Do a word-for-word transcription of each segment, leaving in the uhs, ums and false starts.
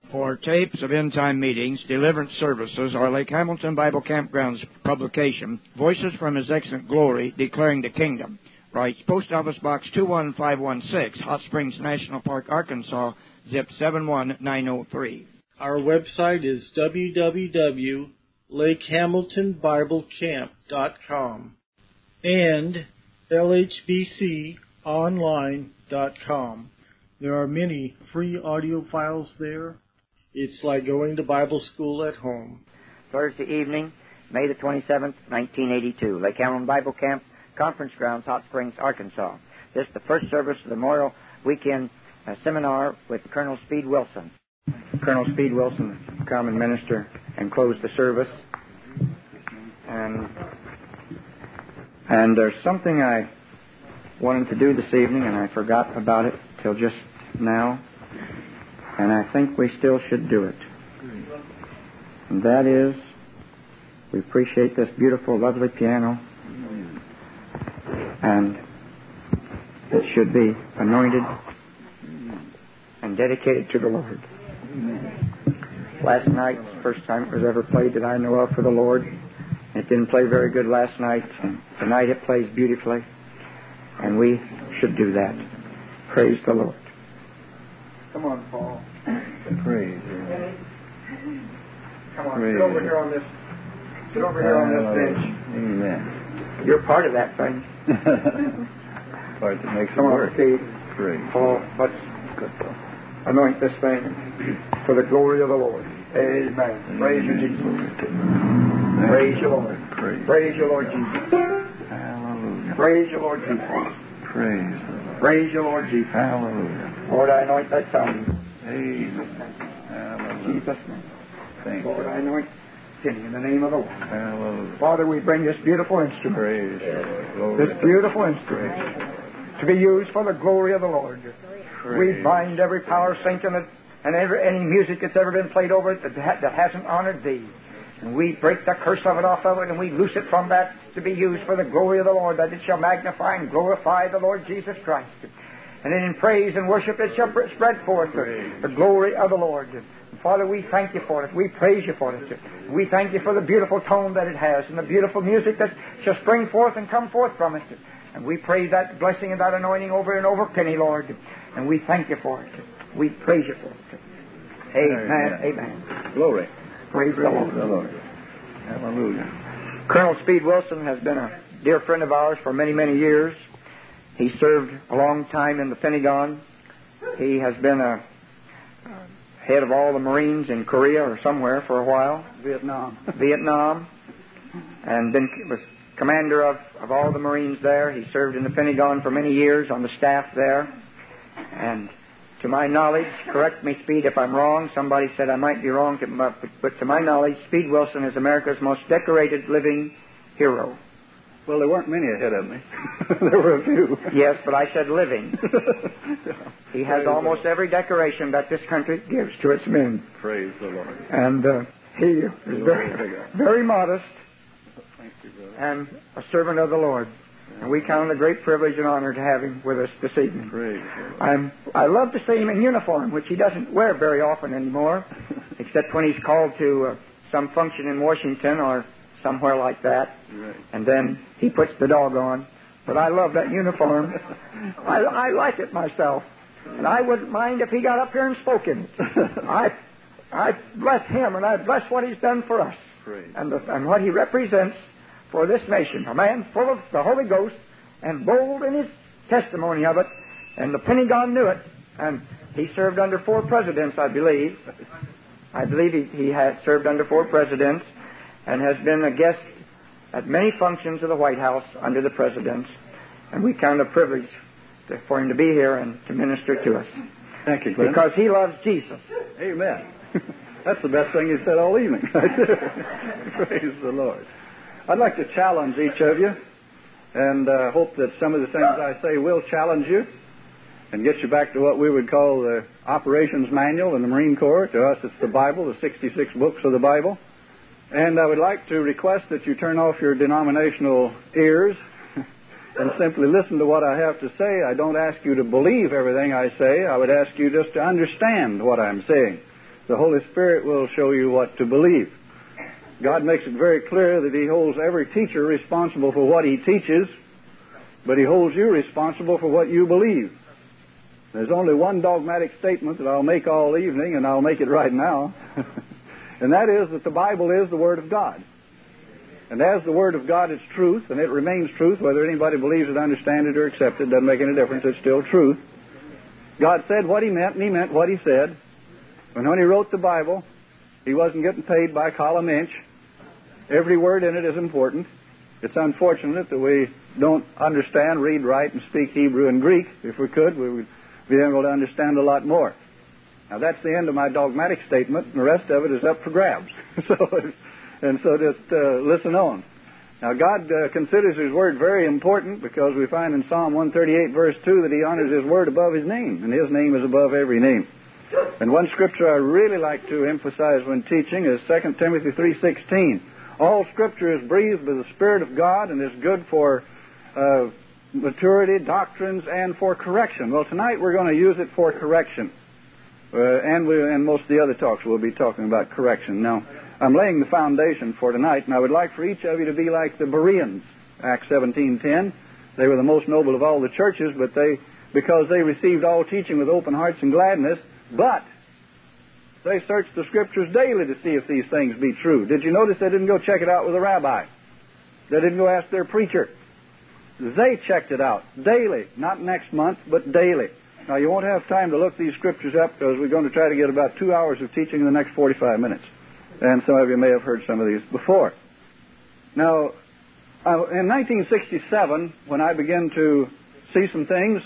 For tapes of end-time meetings, deliverance services, or Lake Hamilton Bible Campground's publication, Voices from His Excellent Glory, Declaring the Kingdom, writes Post Office Box two one five one six, Hot Springs National Park, Arkansas, zip seven one nine oh three. Our website is w w w dot lake hamilton bible camp dot com and l h b c online dot com. There are many free audio files there. It's like going to Bible school at home. Thursday evening, May the twenty-seventh, nineteen eighty-two, Lake Hamilton Bible Camp, Conference Grounds, Hot Springs, Arkansas. This is the first service of the Memorial Weekend uh, Seminar with Colonel Speed Wilson. Colonel Speed Wilson come and minister and close the service. And, and there's something I wanted to do this evening, and I forgot about it till just now. And I think we still should do it. And that is, we appreciate this beautiful, lovely piano. And it should be anointed and dedicated to the Lord. Last night, the first time it was ever played that I know of for the Lord. It didn't play very good last night. And tonight it plays beautifully. And we should do that. Praise the Lord. Come on, Paul. Praise. Come on, Praise. sit over here on this. Sit over here on this bench. Amen. You're part of that thing. Part that makes it Come on, work. Steve. Praise. Paul, let's anoint this thing for the glory of the Lord. Amen. Praise you, Jesus. Praise you, Lord. Praise. Praise you, Lord Jesus. Hallelujah. Praise you, Lord Jesus. Praise the Lord. Praise you, Lord Jesus. Hallelujah. Lord, I anoint that sound. Amen. Hallelujah. Jesus' name. Thank Lord, you. I anoint Kenny in the name of the Lord. Hallelujah. Father, we bring this beautiful instrument. Praise the Lord. This beautiful instrument to be used for the glory of the Lord. Praise. We bind every power sink in it and every, any music that's ever been played over it that, ha- that hasn't honored Thee. And we break the curse of it off of it, and we loose it from that to be used for the glory of the Lord, that it shall magnify and glorify the Lord Jesus Christ. And in praise and worship it shall spread forth the, the glory of the Lord. And Father, we thank You for it. We praise You for it. We thank You for the beautiful tone that it has and the beautiful music that shall spring forth and come forth from it. And we pray that blessing and that anointing over and over Penny, Lord. And we thank You for it. We praise You for it. Amen. Amen. Amen. Glory. Praise, Praise the Lord. the Lord. Hallelujah. Colonel Speed Wilson has been a dear friend of ours for many, many years. He served a long time in the Pentagon. He has been a head of all the Marines in Korea or somewhere for a while. Vietnam. Vietnam. And then was commander of, of all the Marines there. He served in the Pentagon for many years on the staff there. And to my knowledge, correct me, Speed, if I'm wrong. Somebody said I might be wrong, but, but to my knowledge, Speed Wilson is America's most decorated living hero. Well, there weren't many ahead of me. There were a few. Yes, but I said living. He has almost every decoration that this country gives to its men. Praise the Lord. And uh, he is very, very modest Thank you, brother. and a servant of the Lord. And we count it a great privilege and honor to have him with us this evening. Praise the Lord. I'm, I love to see him in uniform, which he doesn't wear very often anymore, except when he's called to uh, some function in Washington or somewhere like that. Right. And then he puts the dog on. But I love that uniform. I, I like it myself. And I wouldn't mind if he got up here and spoke in it. I, I bless him and I bless what he's done for us. Praise. And, the, and what he represents for this nation. A man full of the Holy Ghost and bold in his testimony of it. And the Pentagon knew it. And he served under four presidents, I believe. I believe he, he had served under four presidents and has been a guest at many functions of the White House under the presidents. And we count it a privilege to, for him to be here and to minister to us. Thank you, Glenn. Because he loves Jesus. Amen. That's the best thing you said all evening. Praise the Lord. I'd like to challenge each of you and uh, hope that some of the things I say will challenge you and get you back to what we would call the operations manual in the Marine Corps. To us, it's the Bible, the sixty-six books of the Bible. And I would like to request that you turn off your denominational ears and simply listen to what I have to say. I don't ask you to believe everything I say. I would ask you just to understand what I'm saying. The Holy Spirit will show you what to believe. God makes it very clear that He holds every teacher responsible for what he teaches, but He holds you responsible for what you believe. There's only one dogmatic statement that I'll make all evening, and I'll make it right now. And that is that the Bible is the Word of God. And as the Word of God, it's truth, and it remains truth. Whether anybody believes it, understands it, or accepts it, doesn't make any difference. It's still truth. God said what He meant, and He meant what He said. And when He wrote the Bible, He wasn't getting paid by column inch. Every word in it is important. It's unfortunate that we don't understand, read, write, and speak Hebrew and Greek. If we could, we would be able to understand a lot more. Now, that's the end of my dogmatic statement, and the rest of it is up for grabs. so, and so just uh, listen on. Now, God uh, considers His Word very important because we find in Psalm one thirty-eight, verse two, that He honors His Word above His name, and His name is above every name. And one scripture I really like to emphasize when teaching is Second Timothy three sixteen. All Scripture is breathed by the Spirit of God and is good for uh, maturity, doctrines, and for correction. Well, tonight we're going to use it for correction. Uh, and, we, and most of the other talks we'll be talking about correction. Now, I'm laying the foundation for tonight, and I would like for each of you to be like the Bereans, Acts seventeen ten. They were the most noble of all the churches, but they, because they received all teaching with open hearts and gladness, but they searched the Scriptures daily to see if these things be true. Did you notice they didn't go check it out with a rabbi? They didn't go ask their preacher. They checked it out daily, not next month, but daily. Now, you won't have time to look these Scriptures up because we're going to try to get about two hours of teaching in the next forty-five minutes. And some of you may have heard some of these before. Now, in nineteen sixty-seven, when I began to see some things,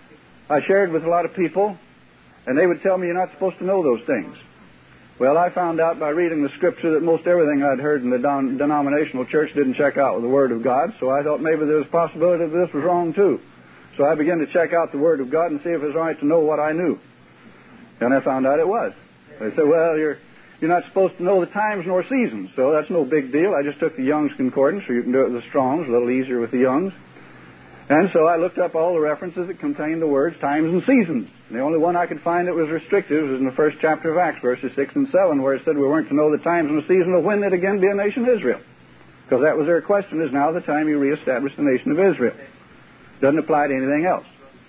I shared with a lot of people, and they would tell me you're not supposed to know those things. Well, I found out by reading the Scripture that most everything I'd heard in the don- denominational church didn't check out with the Word of God, so I thought maybe there was a possibility that this was wrong too. So I began to check out the Word of God and see if it was all right to know what I knew. And I found out it was. They said, well, you're you're not supposed to know the times nor seasons, so that's no big deal. I just took the Young's Concordance, so you can do it with the Strong's, a little easier with the Young's. And so I looked up all the references that contained the words times and seasons. And the only one I could find that was restrictive was in the first chapter of Acts, verses six and seven, where it said we weren't to know the times and the season of when it again be a nation of Israel. Because that was their question, is now the time you reestablish the nation of Israel. Doesn't apply to anything else.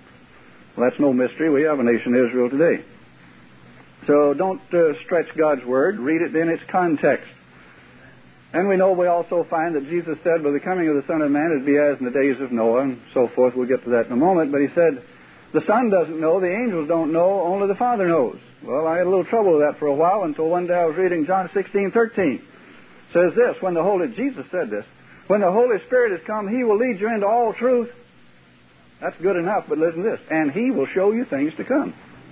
Well, that's no mystery. We have a nation of Israel today. So don't uh, stretch God's Word. Read it in its context. And we know we also find that Jesus said, by the coming of the Son of Man, it'd be as in the days of Noah, and so forth. We'll get to that in a moment. But He said, the Son doesn't know, the angels don't know, only the Father knows. Well, I had a little trouble with that for a while until one day I was reading John sixteen thirteen. It says this, when the Holy, Jesus said this, when the Holy Spirit has come, He will lead you into all truth. That's good enough, but listen to this, and He will show you things to come.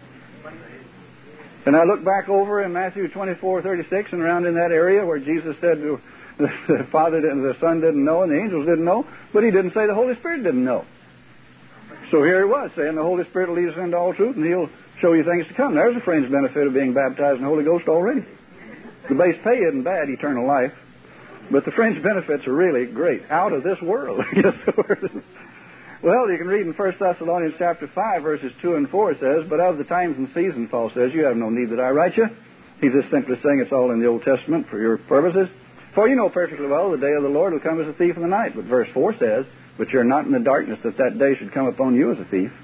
And I look back over in Matthew twenty-four thirty-six and around in that area where Jesus said the Father and the Son didn't know and the angels didn't know, but He didn't say the Holy Spirit didn't know. So here He was saying the Holy Spirit will lead us into all truth and He'll show you things to come. There's a fringe benefit of being baptized in the Holy Ghost already. The base pay isn't bad, eternal life, but the fringe benefits are really great, out of this world. Well, you can read in First Thessalonians chapter five, verses two and four, it says, but of the times and seasons, Paul says, you have no need that I write you. He's just simply saying it's all in the Old Testament for your purposes. For you know perfectly well the day of the Lord will come as a thief in the night. But verse four says, but you're not in the darkness that that day should come upon you as a thief.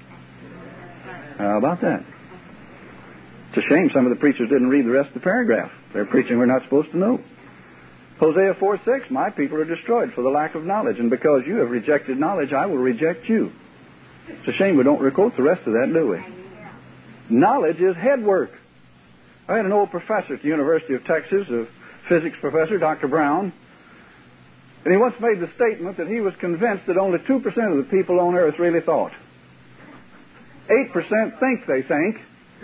How about that? It's a shame some of the preachers didn't read the rest of the paragraph. They're preaching we're not supposed to know. Hosea four six, my people are destroyed for the lack of knowledge, and because you have rejected knowledge, I will reject you. It's a shame we don't record the rest of that, do we? Knowledge is head work. I had an old professor at the University of Texas, a physics professor, Doctor Brown, and he once made the statement that he was convinced that only two percent of the people on earth really thought. eight percent think they think.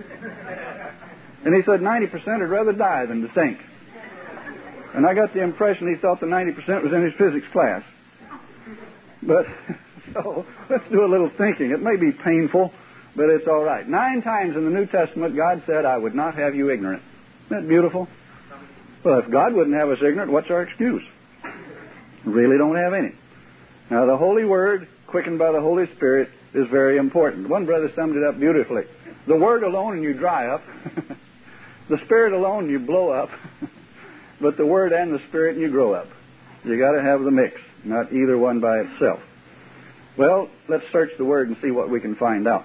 And he said ninety percent would rather die than to think. And I got the impression he thought the ninety percent was in his physics class. But, so, let's do a little thinking. It may be painful, but it's all right. Nine times in the New Testament, God said, I would not have you ignorant. Isn't that beautiful? Well, if God wouldn't have us ignorant, what's our excuse? We really don't have any. Now, the Holy Word, quickened by the Holy Spirit, is very important. One brother summed it up beautifully. The Word alone and you dry up. The Spirit alone, you blow up. But the Word and the Spirit, you grow up. You got to have the mix, not either one by itself. Well, let's search the Word and see what we can find out.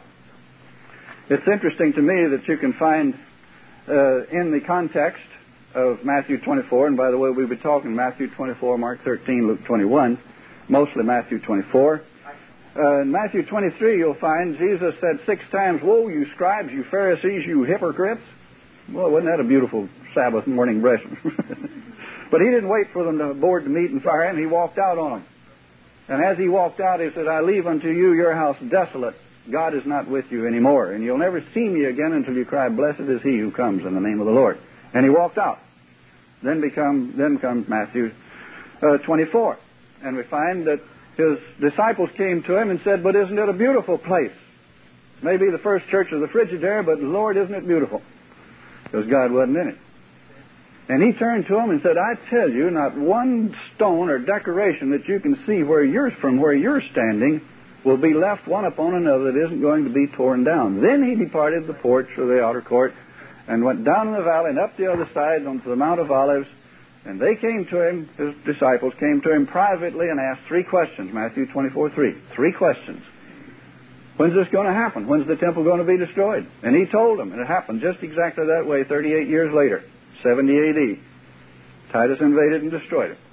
It's interesting to me that you can find uh, in the context of Matthew twenty-four, and by the way, we'll be talking Matthew twenty-four, Mark thirteen, Luke twenty-one, mostly Matthew twenty-four. Uh, in Matthew twenty-three, you'll find Jesus said six times, "Woe, you scribes, you Pharisees, you hypocrites." Well, wasn't that a beautiful Sabbath morning blessing? But he didn't wait for them to board the meat and fire him. He walked out on them. And as he walked out, he said, "I leave unto you your house desolate. God is not with you anymore. And you'll never see me again until you cry, blessed is he who comes in the name of the Lord." And he walked out. Then become, then comes Matthew uh, twenty-four. And we find that his disciples came to him and said, "But isn't it a beautiful place? Maybe the first church of the Frigidaire, but Lord, isn't it beautiful?" Because God wasn't in it. And he turned to him and said, "I tell you, not one stone or decoration that you can see where you're from where you're standing will be left one upon another that isn't going to be torn down." Then he departed the porch or the outer court and went down in the valley and up the other side onto the Mount of Olives. And they came to him, his disciples came to him privately and asked three questions. Matthew twenty-four, three. Three questions. When's this going to happen? When's the temple going to be destroyed? And he told them, and it happened just exactly that way thirty-eight years later, seventy A D Titus invaded and destroyed it.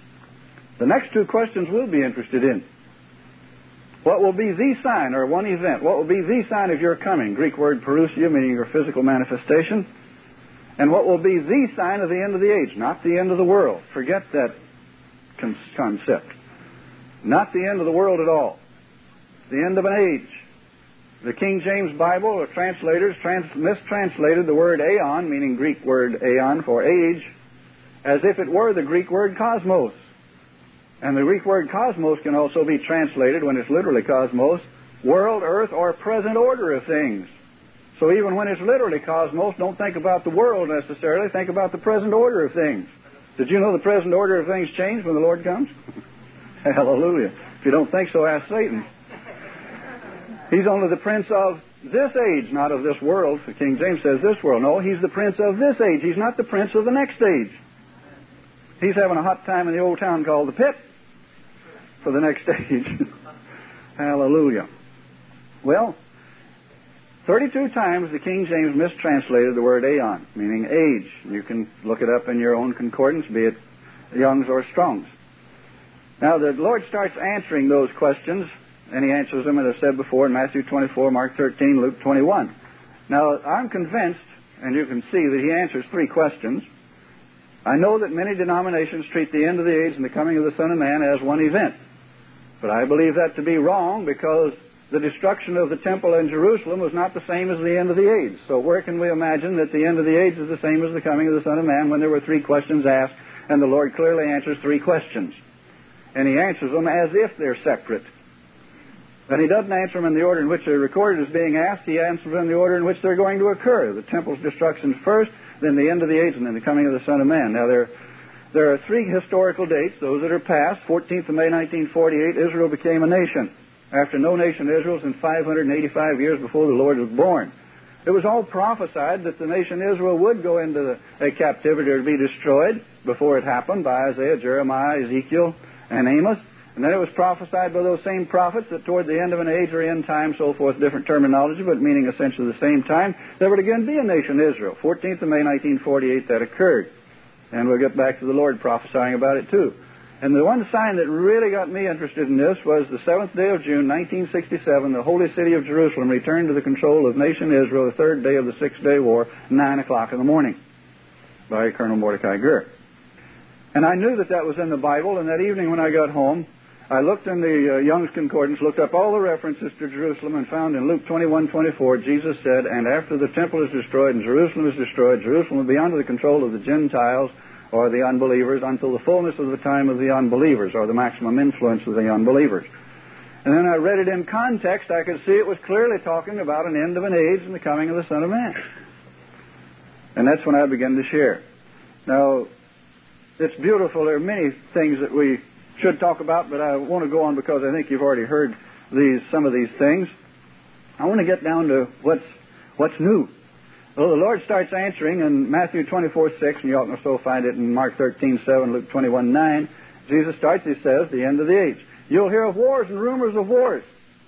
The next two questions we'll be interested in. What will be the sign, or one event? What will be the sign of your coming? Greek word parousia, meaning your physical manifestation. And what will be the sign of the end of the age? Not the end of the world. Forget that con- concept. Not the end of the world at all. The end of an age. The King James Bible, or translators, trans- mistranslated the word aeon, meaning Greek word aeon for age, as if it were the Greek word cosmos. And the Greek word cosmos can also be translated, when it's literally cosmos, world, earth, or present order of things. So even when it's literally cosmos, don't think about the world necessarily, think about the present order of things. Did you know the present order of things change when the Lord comes? Hallelujah. If you don't think so, ask Satan. He's only the prince of this age, not of this world. The King James says this world. No, he's the prince of this age. He's not the prince of the next age. He's having a hot time in the old town called the pit for the next age. Hallelujah. Well, thirty-two times the King James mistranslated the word aeon, meaning age. You can look it up in your own concordance, be it Young's or Strong's. Now, the Lord starts answering those questions, and he answers them, as I said before, in Matthew twenty-four, Mark thirteen, Luke twenty-one. Now, I'm convinced, and you can see that he answers three questions. I know that many denominations treat the end of the age and the coming of the Son of Man as one event. But I believe that to be wrong, because the destruction of the temple in Jerusalem was not the same as the end of the age. So where can we imagine that the end of the age is the same as the coming of the Son of Man when there were three questions asked, and the Lord clearly answers three questions? And he answers them as if they're separate. And he doesn't answer them in the order in which they're recorded as being asked. He answers them in the order in which they're going to occur. The temple's destruction first, then the end of the age, and then the coming of the Son of Man. Now, there, there are three historical dates, those that are past. fourteenth of May, nineteen forty-eight, Israel became a nation. After no nation Israel since five hundred eighty-five years before the Lord was born. It was all prophesied that the nation Israel would go into a captivity or be destroyed before it happened by Isaiah, Jeremiah, Ezekiel, and Amos. And then it was prophesied by those same prophets that toward the end of an age or end time, so forth, different terminology, but meaning essentially the same time, there would again be a nation Israel. fourteenth of May, nineteen forty-eight, that occurred. And we'll get back to the Lord prophesying about it too. And the one sign that really got me interested in this was the seventh day of June, nineteen sixty-seven, the holy city of Jerusalem returned to the control of nation Israel, the third day of the Six-Day War, nine o'clock in the morning, by Colonel Mordecai Gur. And I knew that that was in the Bible, and that evening when I got home, I looked in the uh, Young's Concordance, looked up all the references to Jerusalem, and found in Luke twenty-one twenty-four, Jesus said, "And after the temple is destroyed and Jerusalem is destroyed, Jerusalem will be under the control of the Gentiles, or the unbelievers, until the fullness of the time of the unbelievers, or the maximum influence of the unbelievers." And then I read it in context. I could see it was clearly talking about an end of an age and the coming of the Son of Man. And that's when I began to share. Now, it's beautiful. There are many things that we should talk about, but I want to go on because I think you've already heard these some of these things. I want to get down to what's what's new. Well, the Lord starts answering in Matthew twenty-four six, and you ought to also find it in Mark thirteen seven, Luke twenty-one nine. Jesus starts, he says, the end of the age. You'll hear of wars and rumors of wars.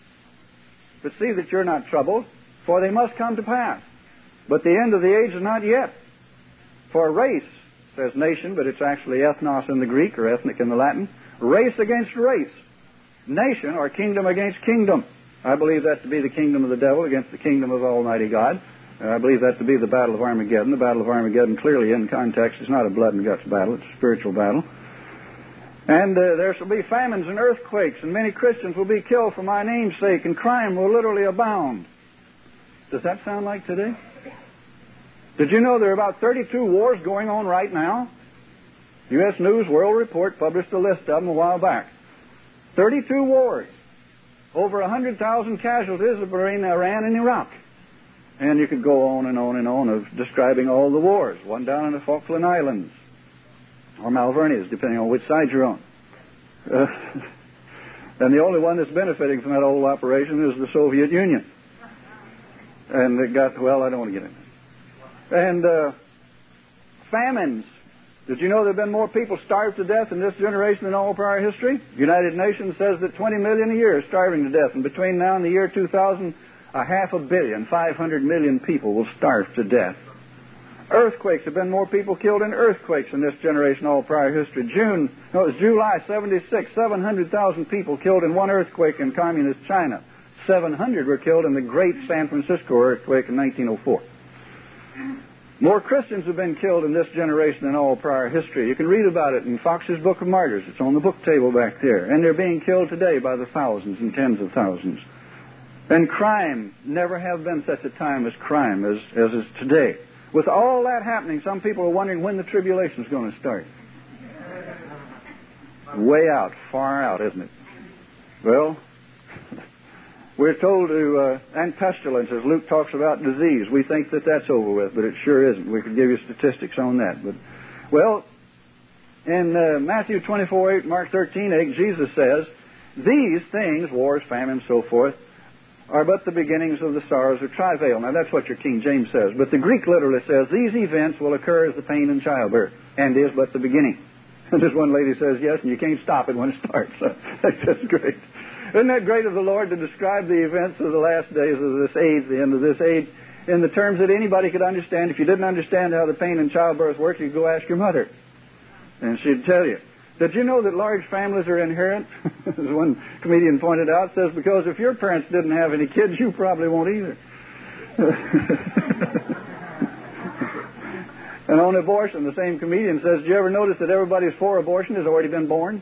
But see that you're not troubled, for they must come to pass. But the end of the age is not yet. For race, says nation, but it's actually ethnos in the Greek, or ethnic in the Latin. Race against race. Nation, or kingdom against kingdom. I believe that to be the kingdom of the devil against the kingdom of Almighty God. Uh, I believe that to be the battle of Armageddon. The battle of Armageddon, clearly in context, is not a blood and guts battle. It's a spiritual battle. And uh, there shall be famines and earthquakes, and many Christians will be killed for my name's sake, and crime will literally abound. Does that sound like today? Did you know there are about thirty-two wars going on right now? U S News World Report published a list of them a while back. thirty-two wars. Over one hundred thousand casualties between Iran and Iraq. And you could go on and on and on of describing all the wars. One down in the Falkland Islands. Or Malvernias, depending on which side you're on. Uh, and the only one that's benefiting from that whole operation is the Soviet Union. And it got, well, I don't want to get into it. And uh, famines. Did you know there have been more people starved to death in this generation than all prior history? The United Nations says that twenty million a year is starving to death. And between now and the year two thousand, a half a billion, five hundred million people will starve to death. Earthquakes. There have been more people killed in earthquakes in this generation than all prior history. June, no, it was July seventy-six, seven hundred thousand people killed in one earthquake in communist China. seven hundred were killed in the great San Francisco earthquake in nineteen oh four. More Christians have been killed in this generation than all prior history. You can read about it in Fox's Book of Martyrs. It's on the book table back there. And they're being killed today by the thousands and tens of thousands. And crime, never have been such a time as crime as, as is today. With all that happening, some people are wondering when the tribulation is going to start. Way out, far out, isn't it? Well, we're told to, uh, and pestilence, as Luke talks about disease. We think that that's over with, but it sure isn't. We could give you statistics on that. But, well, in uh, Matthew twenty-four eight, Mark thirteen eight, Jesus says, these things, wars, famine, so forth, are but the beginnings of the sorrows of travail. Now, that's what your King James says. But the Greek literally says, these events will occur as the pain in childbirth, and is but the beginning. And this one lady says, yes, and you can't stop it when it starts. That's just great. Isn't that great of the Lord to describe the events of the last days of this age, the end of this age, in the terms that anybody could understand? If you didn't understand how the pain in childbirth works, you'd go ask your mother, and she'd tell you. Did you know that large families are inherent? As one comedian pointed out, says, because if your parents didn't have any kids, you probably won't either. And on abortion, the same comedian says, did you ever notice that everybody who's for abortion has already been born?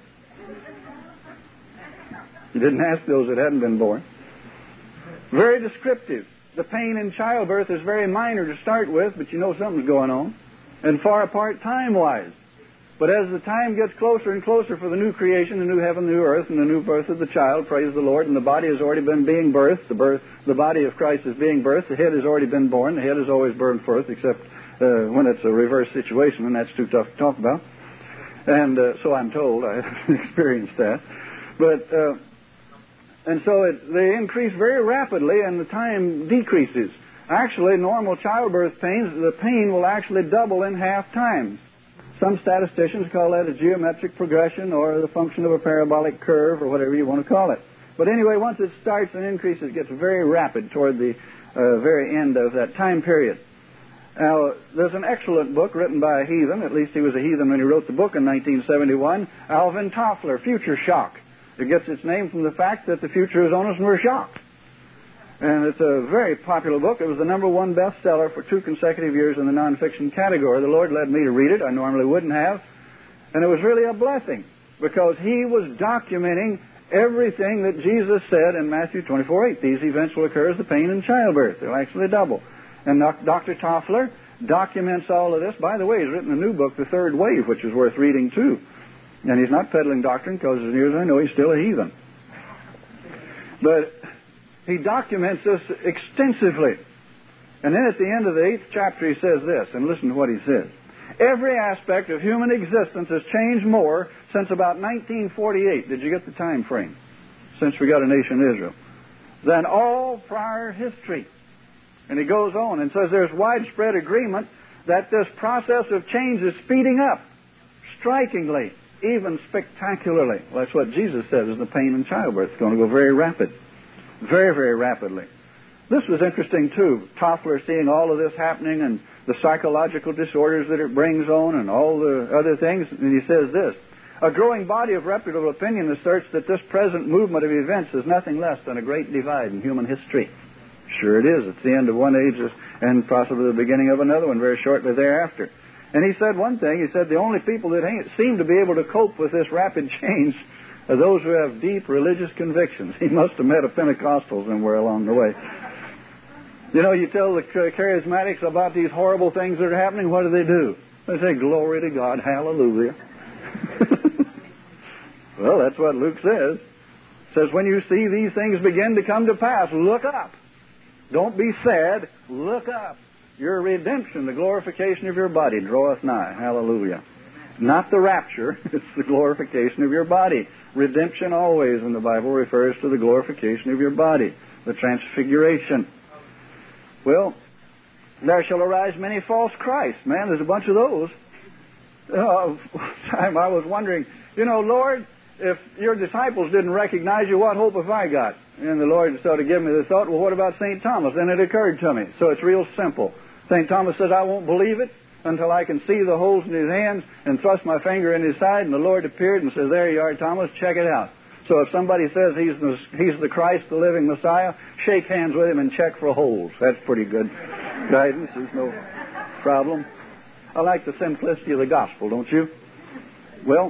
You didn't ask those that hadn't been born. Very descriptive. The pain in childbirth is very minor to start with, but you know something's going on. And far apart time-wise. But as the time gets closer and closer for the new creation, the new heaven, the new earth, and the new birth of the child, praise the Lord, and the body has already been being birthed, the birth, the body of Christ is being birthed, the head has already been born, the head is always burned forth, except uh, when it's a reverse situation, and that's too tough to talk about. And uh, so I'm told, I experienced that. But, uh, and so it, they increase very rapidly, and the time decreases. Actually, normal childbirth pains, the pain will actually double in half time. Some statisticians call that a geometric progression or the function of a parabolic curve or whatever you want to call it. But anyway, once it starts and increases, it gets very rapid toward the uh, very end of that time period. Now, there's an excellent book written by a heathen, at least he was a heathen when he wrote the book in nineteen seventy-one, Alvin Toffler, Future Shock. It gets its name from the fact that the future is on us and we're shocked. And it's a very popular book. It was the number one bestseller for two consecutive years in the nonfiction category. The Lord led me to read it. I normally wouldn't have. And it was really a blessing because he was documenting everything that Jesus said in Matthew twenty-four eight. These events will occur as the pain in childbirth. They'll actually double. And Doctor Toffler documents all of this. By the way, he's written a new book, The Third Wave, which is worth reading too. And he's not peddling doctrine because, as near as I know, he's still a heathen. But he documents this extensively. And then at the end of the eighth chapter he says this, and listen to what he says. Every aspect of human existence has changed more since about nineteen forty-eight. Did you get the time frame? Since we got a nation Israel. Than all prior history. And he goes on and says there's widespread agreement that this process of change is speeding up, strikingly, even spectacularly. Well, that's what Jesus says is the pain in childbirth. It's going to go very rapid, very, very rapidly. This was interesting, too. Toffler seeing all of this happening and the psychological disorders that it brings on and all the other things. And he says this, a growing body of reputable opinion asserts that this present movement of events is nothing less than a great divide in human history. Sure it is. It's the end of one age and possibly the beginning of another one very shortly thereafter. And he said one thing. He said the only people that ain't, seem to be able to cope with this rapid change are those who have deep religious convictions. He must have met a Pentecostal somewhere along the way. You know, you tell the charismatics about these horrible things that are happening, what do they do? They say, glory to God, hallelujah. Well, that's what Luke says. It says, when you see these things begin to come to pass, look up. Don't be sad. Look up. Your redemption, the glorification of your body, draweth nigh. Hallelujah. Not the rapture. It's the glorification of your body. Redemption always in the Bible refers to the glorification of your body, the transfiguration. Well, there shall arise many false Christs. Man, there's a bunch of those. Uh, time I was wondering, you know, Lord, if your disciples didn't recognize you, what hope have I got? And the Lord sort of gave me the thought, well, what about Saint Thomas? Then it occurred to me. So it's real simple. Saint Thomas said, I won't believe it until I can see the holes in his hands and thrust my finger in his side. And the Lord appeared and says, there you are, Thomas, check it out. So if somebody says he's the, he's the Christ, the living Messiah, shake hands with him and check for holes. That's pretty good guidance. There's no problem. I like the simplicity of the gospel, don't you? Well,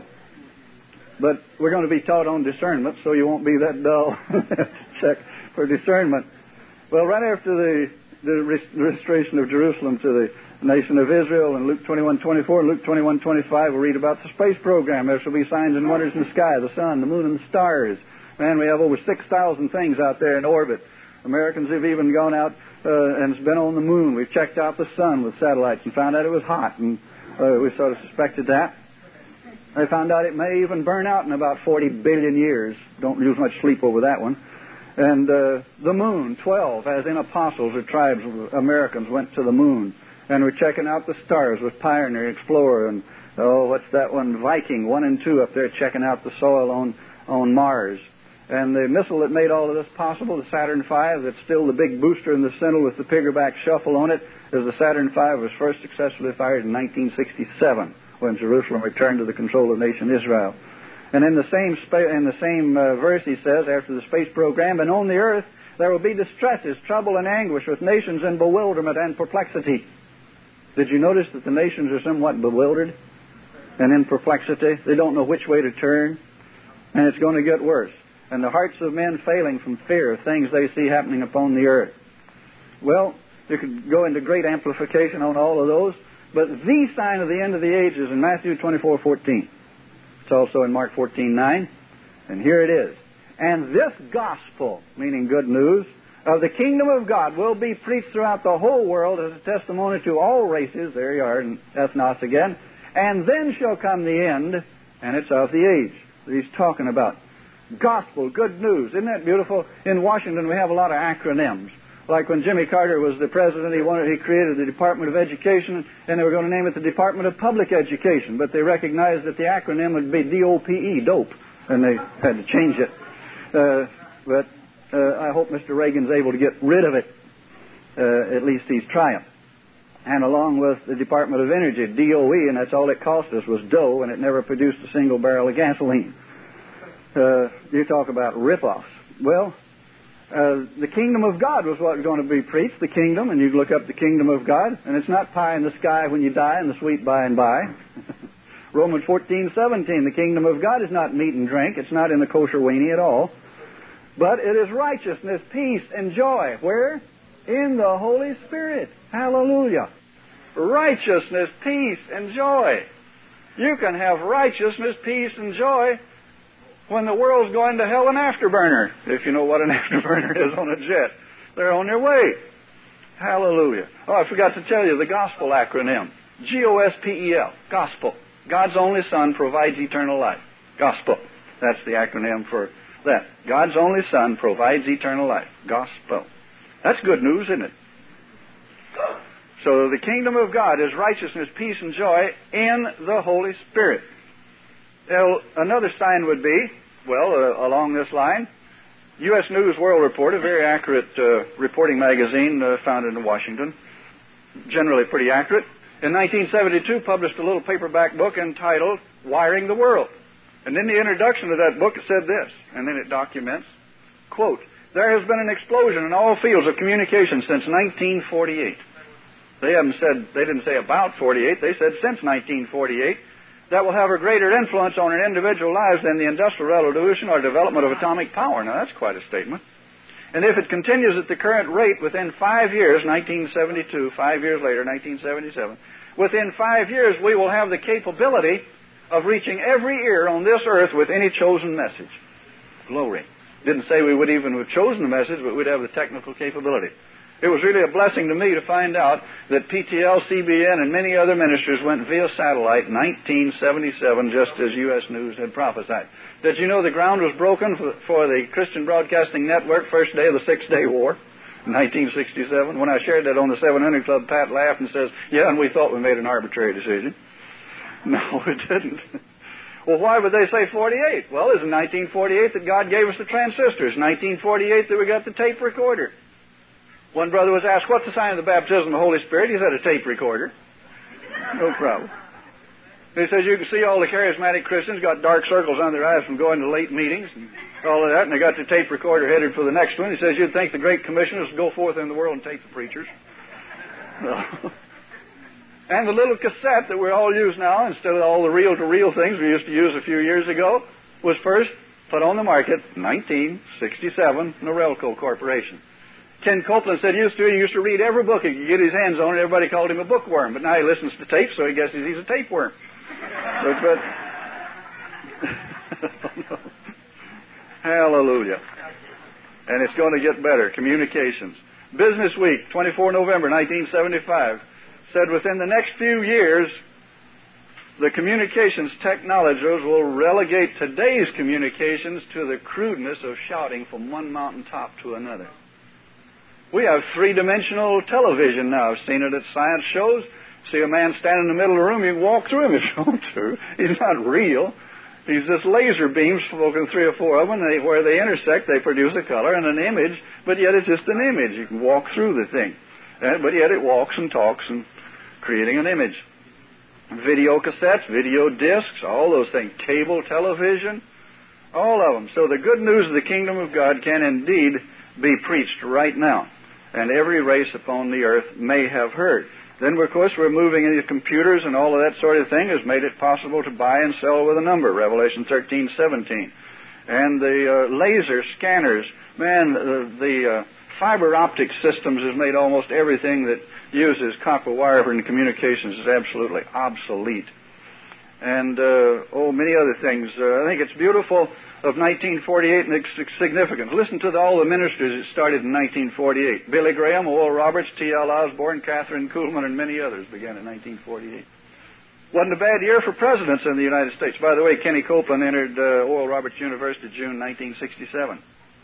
but we're going to be taught on discernment, so you won't be that dull. Check for discernment. Well, right after the, the restoration of Jerusalem to the nation of Israel in Luke twenty-one twenty-four and Luke twenty-one twenty-five, we'll read about the space program. There shall be signs and wonders in the sky, the sun, the moon, and the stars. Man, we have over six thousand things out there in orbit. Americans have even gone out uh, and it's been on the moon. We've checked out the sun with satellites and found out it was hot, and uh, we sort of suspected that. They found out it may even burn out in about forty billion years. Don't lose much sleep over that one. And uh, the moon, twelve, as in apostles or tribes of Americans went to the moon. And we're checking out the stars with Pioneer, Explorer, and, oh, what's that one, Viking, one and two up there checking out the soil on, on Mars. And the missile that made all of this possible, the Saturn five, that's still the big booster in the center with the piggyback shuffle on it, is the Saturn five was first successfully fired in nineteen sixty-seven. When Jerusalem returned to the control of the nation Israel. And in the same spa- in the same uh, verse he says, after the space program, and on the earth there will be distresses, trouble, and anguish with nations in bewilderment and perplexity. Did you notice that the nations are somewhat bewildered and in perplexity? They don't know which way to turn, and it's going to get worse. And the hearts of men failing from fear of things they see happening upon the earth. Well, you could go into great amplification on all of those. But the sign of the end of the age is in Matthew twenty-four fourteen. It's also in Mark fourteen nine. And here it is. And this gospel, meaning good news, of the kingdom of God will be preached throughout the whole world as a testimony to all races. There you are in ethnos again. And then shall come the end, and it's of the age that he's talking about. Gospel, good news. Isn't that beautiful? In Washington we have a lot of acronyms. Like when Jimmy Carter was the president, he wanted he created the Department of Education, and they were going to name it the Department of Public Education. But they recognized that the acronym would be D O P E, dope, and they had to change it. Uh, but uh, I hope Mister Reagan's able to get rid of it. Uh, at least he's trying. And along with the Department of Energy, D O E, and that's all it cost us was dough, and it never produced a single barrel of gasoline. Uh, you talk about rip-offs. Well, Uh, the kingdom of God was what was going to be preached, the kingdom, and you look up the kingdom of God, and it's not pie in the sky when you die and the sweet by and by. Romans fourteen seventeen, the kingdom of God is not meat and drink, it's not in the kosher weenie at all, but it is righteousness, peace, and joy. Where? In the Holy Spirit. Hallelujah. Righteousness, peace, and joy. You can have righteousness, peace, and joy when the world's going to hell in afterburner, if you know what an afterburner is on a jet. They're on their way. Hallelujah. Oh, I forgot to tell you the gospel acronym. G O S P E L. Gospel. God's only Son provides eternal life. Gospel. That's the acronym for that. God's only Son provides eternal life. Gospel. That's good news, isn't it? So the kingdom of God is righteousness, peace, and joy in the Holy Spirit. Now, another sign would be, well, uh, along this line, U S News World Report, a very accurate uh, reporting magazine uh, founded in Washington, generally pretty accurate, in nineteen seventy-two published a little paperback book entitled Wiring the World. And in the introduction to that book it said this, and then it documents, quote, "There has been an explosion in all fields of communication since nineteen forty-eight. They haven't said, they didn't say about forty-eight, they said since nineteen forty-eight. That will have a greater influence on our individual lives than the Industrial Revolution or development of atomic power." Now, that's quite a statement. "And if it continues at the current rate, within five years, nineteen seventy-two, five years later, nineteen seventy-seven, within five years we will have the capability of reaching every ear on this earth with any chosen message." Glory. Didn't say we would even have chosen the message, but we'd have the technical capability. It was really a blessing to me to find out that P T L, C B N, and many other ministers went via satellite in nineteen seventy-seven, just as U S News had prophesied. Did you know the ground was broken for, for the Christian Broadcasting Network first day of the Six-Day War, in nineteen sixty-seven? When I shared that on the seven hundred Club, Pat laughed and says, "Yeah, and we thought we made an arbitrary decision." No, it didn't. Well, why would they say forty-eight? Well, it was in nineteen forty-eight that God gave us the transistors. nineteen forty-eight that we got the tape recorder. One brother was asked, "What's the sign of the baptism of the Holy Spirit?" He said, "A tape recorder." No problem. He says, "You can see all the charismatic Christians got dark circles on their eyes from going to late meetings and all of that, and they got the tape recorder headed for the next one." He says, "You'd think the Great Commissioners would go forth in the world and take the preachers." No. And the little cassette that we all use now, instead of all the reel-to-reel things we used to use a few years ago, was first put on the market in nineteen sixty-seven, Norelco Corporation. Ken Copeland said he used to, he used to read every book he could get his hands on, and everybody called him a bookworm. But now he listens to tapes, so he guesses he's a tapeworm. But, but hallelujah. And it's going to get better. Communications. Business Week, the twenty-fourth of November, nineteen seventy-five, said within the next few years, the communications technologies will relegate today's communications to the crudeness of shouting from one mountaintop to another. We have three-dimensional television now. I've seen it at science shows. See a man standing in the middle of the room, you can walk through him if you want to. He's not real. He's just laser beams, spoken three or four of them, and they, where they intersect, they produce a color and an image, but yet it's just an image. You can walk through the thing. Uh, but yet it walks and talks and creating an image. Video cassettes, video discs, all those things. Cable television, all of them. So the good news of the kingdom of God can indeed be preached right now, and every race upon the earth may have heard. Then, of course, we're moving into computers, and all of that sort of thing has made it possible to buy and sell with a number, Revelation thirteen seventeen. And the uh, laser scanners, man, the, the uh, fiber optic systems has made almost everything that uses copper wire for communications is absolutely obsolete. And, uh, oh, many other things. Uh, I think it's beautiful of nineteen forty-eight and its significance. Listen to the, all the ministers that started in nineteen forty-eight. Billy Graham, Oral Roberts, T L Osborne, Catherine Kuhlman, and many others began in nineteen forty-eight. Wasn't a bad year for presidents in the United States. By the way, Kenny Copeland entered uh, Oral Roberts University June nineteen sixty-seven.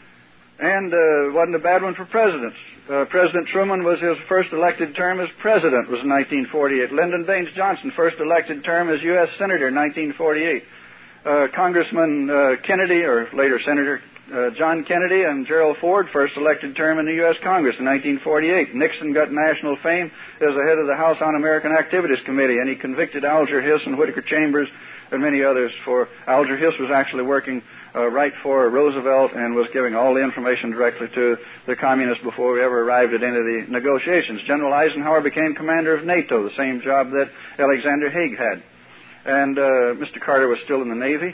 And uh, wasn't a bad one for presidents. Uh, President Truman was his first elected term as president was in nineteen forty-eight. Lyndon Baines Johnson, first elected term as U S Senator in nineteen forty-eight. Uh, Congressman uh, Kennedy, or later Senator uh, John Kennedy, and Gerald Ford, first elected term in the U S Congress in nineteen forty-eight. Nixon got national fame as the head of the House Un-American Activities Committee, and he convicted Alger Hiss and Whittaker Chambers and many others for... Alger Hiss was actually working uh, right for Roosevelt and was giving all the information directly to the communists before we ever arrived at any of the negotiations. General Eisenhower became commander of NATO, the same job that Alexander Haig had. And uh, Mister Carter was still in the Navy.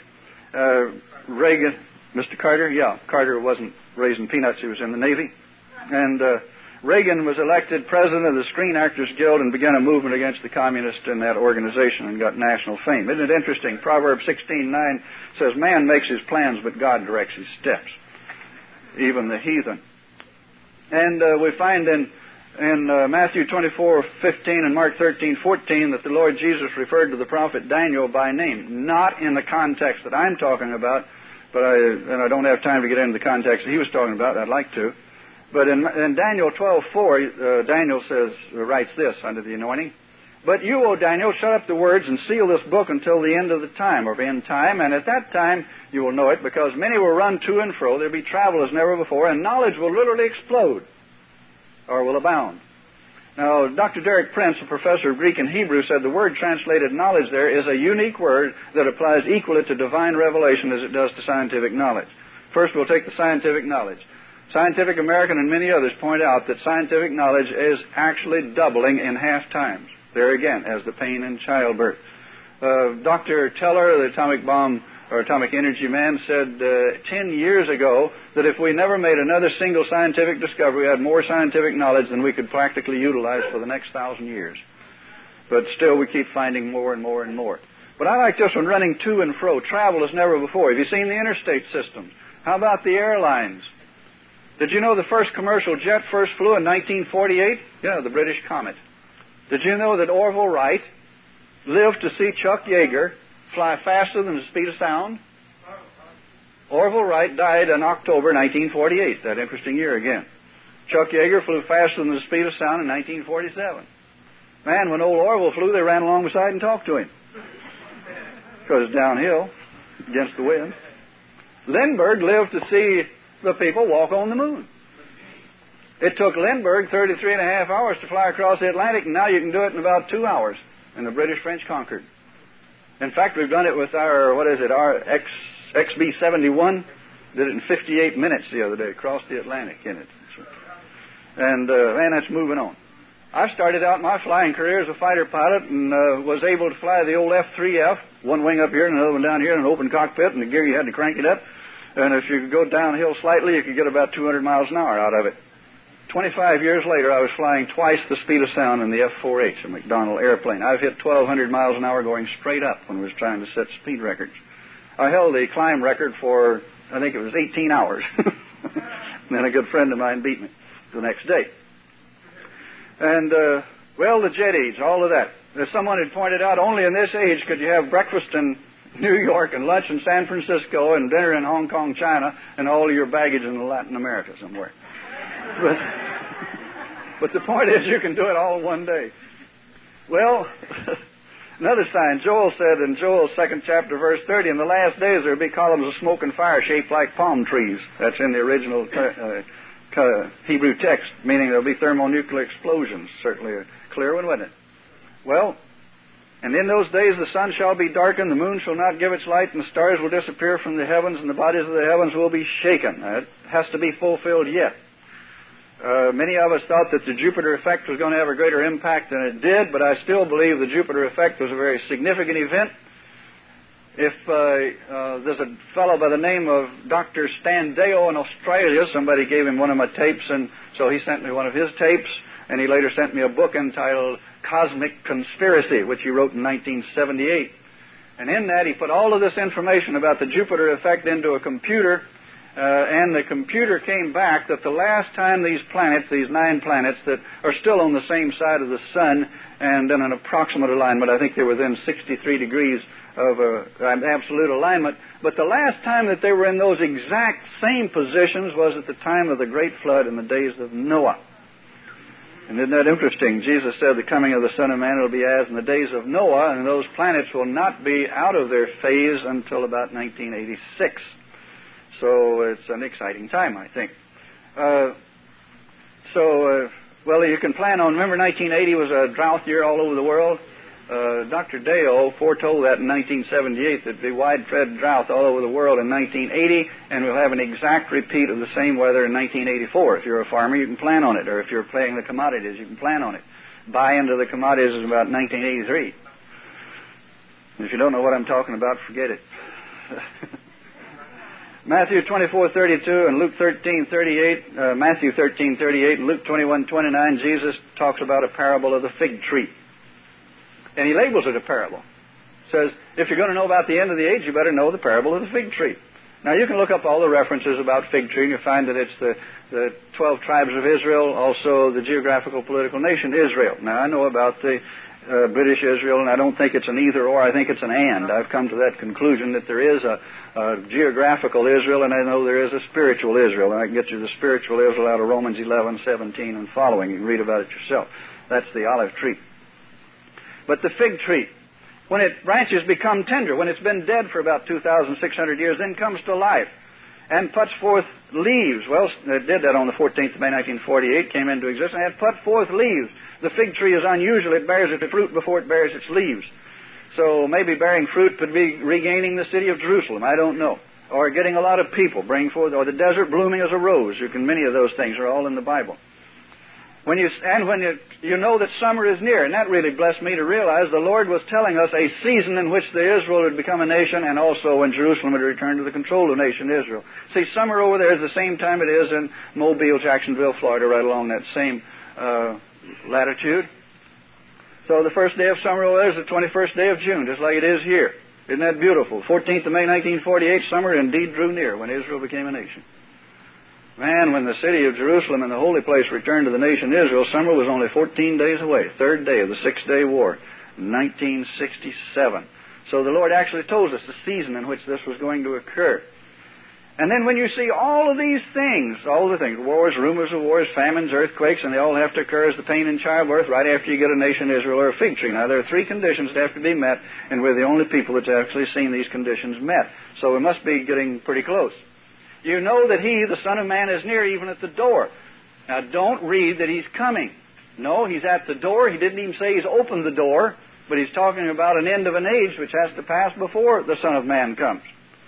Uh, Reagan, Mister Carter, yeah, Carter wasn't raising peanuts, he was in the Navy. And uh, Reagan was elected president of the Screen Actors Guild and began a movement against the communists in that organization and got national fame. Isn't it interesting? Proverbs sixteen nine says, "Man makes his plans, but God directs his steps." Even the heathen. And uh, we find in in uh, Matthew twenty-four fifteen and Mark thirteen fourteen that the Lord Jesus referred to the prophet Daniel by name, not in the context that I'm talking about, but I, and I don't have time to get into the context that he was talking about. I'd like to. But in, in Daniel twelve four, uh, Daniel says, uh, writes this under the anointing. But you, O Daniel, shut up the words and seal this book until the end of the time, or end time, and at that time you will know it, because many will run to and fro, there will be travel as never before, and knowledge will literally explode, or will abound. Now, Doctor Derek Prince, a professor of Greek and Hebrew, said the word translated knowledge there is a unique word that applies equally to divine revelation as it does to scientific knowledge. First, we'll take the scientific knowledge. Scientific American and many others point out that scientific knowledge is actually doubling in half times. There again, as the pain in childbirth. Uh, Doctor Teller, the atomic bomb or atomic energy man, said uh, ten years ago that if we never made another single scientific discovery, we had more scientific knowledge than we could practically utilize for the next thousand years. But still, we keep finding more and more and more. But I like this one, running to and fro, travel as never before. Have you seen the interstate systems? How about the airlines? Did you know the first commercial jet first flew in nineteen forty-eight? Yeah, the British Comet. Did you know that Orville Wright lived to see Chuck Yeager fly faster than the speed of sound? Orville Wright died in October nineteen forty-eight, that interesting year again. Chuck Yeager flew faster than the speed of sound in nineteen forty-seven. Man, when old Orville flew, they ran along beside and talked to him. Because it's downhill, against the wind. Lindbergh lived to see the people walk on the moon. It took Lindbergh thirty-three and a half hours to fly across the Atlantic, and now you can do it in about two hours. And the British-French conquered. In fact, we've done it with our, what is it, our X, X B seventy-one. Did it in fifty-eight minutes the other day, across the Atlantic in it. And, uh, man, that's moving on. I started out my flying career as a fighter pilot and uh, was able to fly the old F three F, one wing up here and another one down here in an open cockpit, and the gear you had to crank it up. And if you could go downhill slightly, you could get about two hundred miles an hour out of it. twenty-five years later, I was flying twice the speed of sound in the F four H, a McDonnell airplane. I've hit twelve hundred miles an hour going straight up when I was trying to set speed records. I held the climb record for, I think it was eighteen hours. And then a good friend of mine beat me the next day. And, uh, well, the jet age, all of that. As someone had pointed out, only in this age could you have breakfast in New York and lunch in San Francisco and dinner in Hong Kong, China, and all of your baggage in Latin America somewhere. But, but the point is, you can do it all in one day. Well, another sign, Joel said in Joel's second chapter, verse thirty, in the last days there will be columns of smoke and fire shaped like palm trees. That's in the original uh, uh, Hebrew text, meaning there will be thermonuclear explosions. Certainly a clear one, wasn't it? Well, and in those days the sun shall be darkened, the moon shall not give its light, and the stars will disappear from the heavens, and the bodies of the heavens will be shaken. Now, it has to be fulfilled yet. Uh, many of us thought that the Jupiter effect was going to have a greater impact than it did, but I still believe the Jupiter effect was a very significant event. If uh, uh, there's a fellow by the name of Doctor Stan Deyo in Australia, somebody gave him one of my tapes, and so he sent me one of his tapes, and he later sent me a book entitled Cosmic Conspiracy, which he wrote in nineteen seventy-eight. And in that he put all of this information about the Jupiter effect into a computer, Uh, and the computer came back that the last time these planets, these nine planets that are still on the same side of the sun and in an approximate alignment, I think they're within sixty-three degrees of uh, absolute alignment, but the last time that they were in those exact same positions was at the time of the Great Flood in the days of Noah. And isn't that interesting? Jesus said the coming of the Son of Man will be as in the days of Noah, and those planets will not be out of their phase until about nineteen eighty-six. So it's an exciting time, I think. Uh, so, uh, well, you can plan on, remember nineteen eighty was a drought year all over the world? Uh, Doctor Deyo foretold that in nineteen seventy-eight, that there'd be widespread drought all over the world in nineteen eighty, and we'll have an exact repeat of the same weather in nineteen eighty-four. If you're a farmer, you can plan on it, or if you're playing the commodities, you can plan on it. Buy into the commodities is about nineteen eighty-three. If you don't know what I'm talking about, forget it. Matthew twenty-four thirty-two and Luke thirteen thirty-eight, uh, Matthew thirteen thirty-eight and Luke twenty-one twenty-nine, Jesus talks about a parable of the fig tree. And he labels it a parable. Says, if you're going to know about the end of the age, you better know the parable of the fig tree. Now, you can look up all the references about fig tree, and you'll find that it's the, the twelve tribes of Israel, also the geographical political nation Israel. Now, I know about the uh, British Israel, and I don't think it's an either or. I think it's an and. I've come to that conclusion that there is a, a geographical Israel, and I know there is a spiritual Israel. And I can get you the spiritual Israel out of Romans eleven, seventeen, and following. You can read about it yourself. That's the olive tree. But the fig tree, when its branches become tender, when it's been dead for about two thousand six hundred years, then comes to life and puts forth leaves. Well, it did that on the fourteenth of May, nineteen forty-eight, came into existence, and it put forth leaves. The fig tree is unusual. It bears its fruit before it bears its leaves. So maybe bearing fruit could be regaining the city of Jerusalem. I don't know. Or getting a lot of people, bring forth, or the desert blooming as a rose. You can, many of those things are all in the Bible. When you, and when you, you know that summer is near, and that really blessed me to realize the Lord was telling us a season in which the Israel would become a nation, and also when Jerusalem would return to the control of the nation Israel. See, summer over there is the same time it is in Mobile, Jacksonville, Florida, right along that same uh, latitude. So the first day of summer over there is the twenty-first day of June, just like it is here. Isn't that beautiful? fourteenth of May, nineteen forty-eight, summer indeed drew near when Israel became a nation. Man, when the city of Jerusalem and the holy place returned to the nation Israel, summer was only fourteen days away, third day of the Six-Day War, nineteen sixty-seven. So the Lord actually told us the season in which this was going to occur. And then when you see all of these things, all the things, wars, rumors of wars, famines, earthquakes, and they all have to occur as the pain in childbirth right after you get a nation Israel or a fig tree. Now, there are three conditions that have to be met, and we're the only people that's actually seen these conditions met. So we must be getting pretty close. You know that he, the Son of Man, is near, even at the door. Now, don't read that he's coming. No, he's at the door. He didn't even say he's opened the door, but he's talking about an end of an age which has to pass before the Son of Man comes.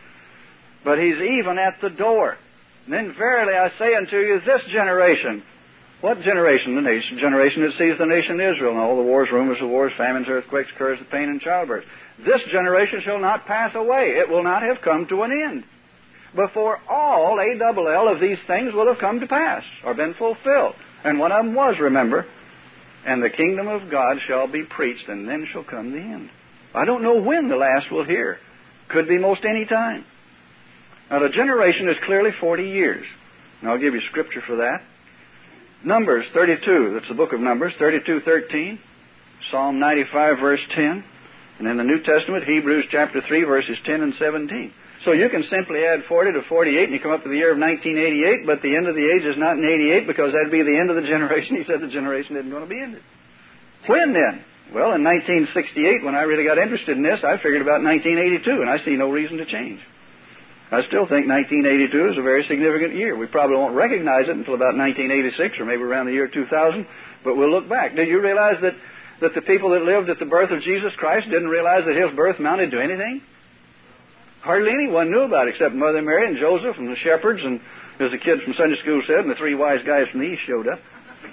But he's even at the door. And then verily I say unto you, this generation. What generation? The nation, generation that sees the nation Israel, and all the wars, rumors of wars, famines, earthquakes, curse of pain, and childbirth. This generation shall not pass away. It will not have come to an end before all, A double L, of these things will have come to pass, or been fulfilled. And one of them was, remember, and the kingdom of God shall be preached, and then shall come the end. I don't know when the last will hear. Could be most any time. Now, the generation is clearly forty years. And I'll give you scripture for that. Numbers thirty-two, that's the book of Numbers, thirty-two thirteen, Psalm ninety-five, verse ten, and in the New Testament, Hebrews chapter three, verses ten and seventeen. So you can simply add forty to forty-eight, and you come up to the year of nineteen eighty-eight, but the end of the age is not in eighty-eight, because that'd be the end of the generation. He said the generation isn't going to be ended. When then? Well, in nineteen sixty-eight, when I really got interested in this, I figured about nineteen eighty-two, and I see no reason to change. I still think nineteen eighty-two is a very significant year. We probably won't recognize it until about nineteen eighty-six, or maybe around the year two thousand, but we'll look back. Did you realize that, that the people that lived at the birth of Jesus Christ didn't realize that his birth amounted to anything? Hardly anyone knew about it, except Mother Mary and Joseph and the shepherds, and as the kids from Sunday school said, and the three wise guys from the east showed up.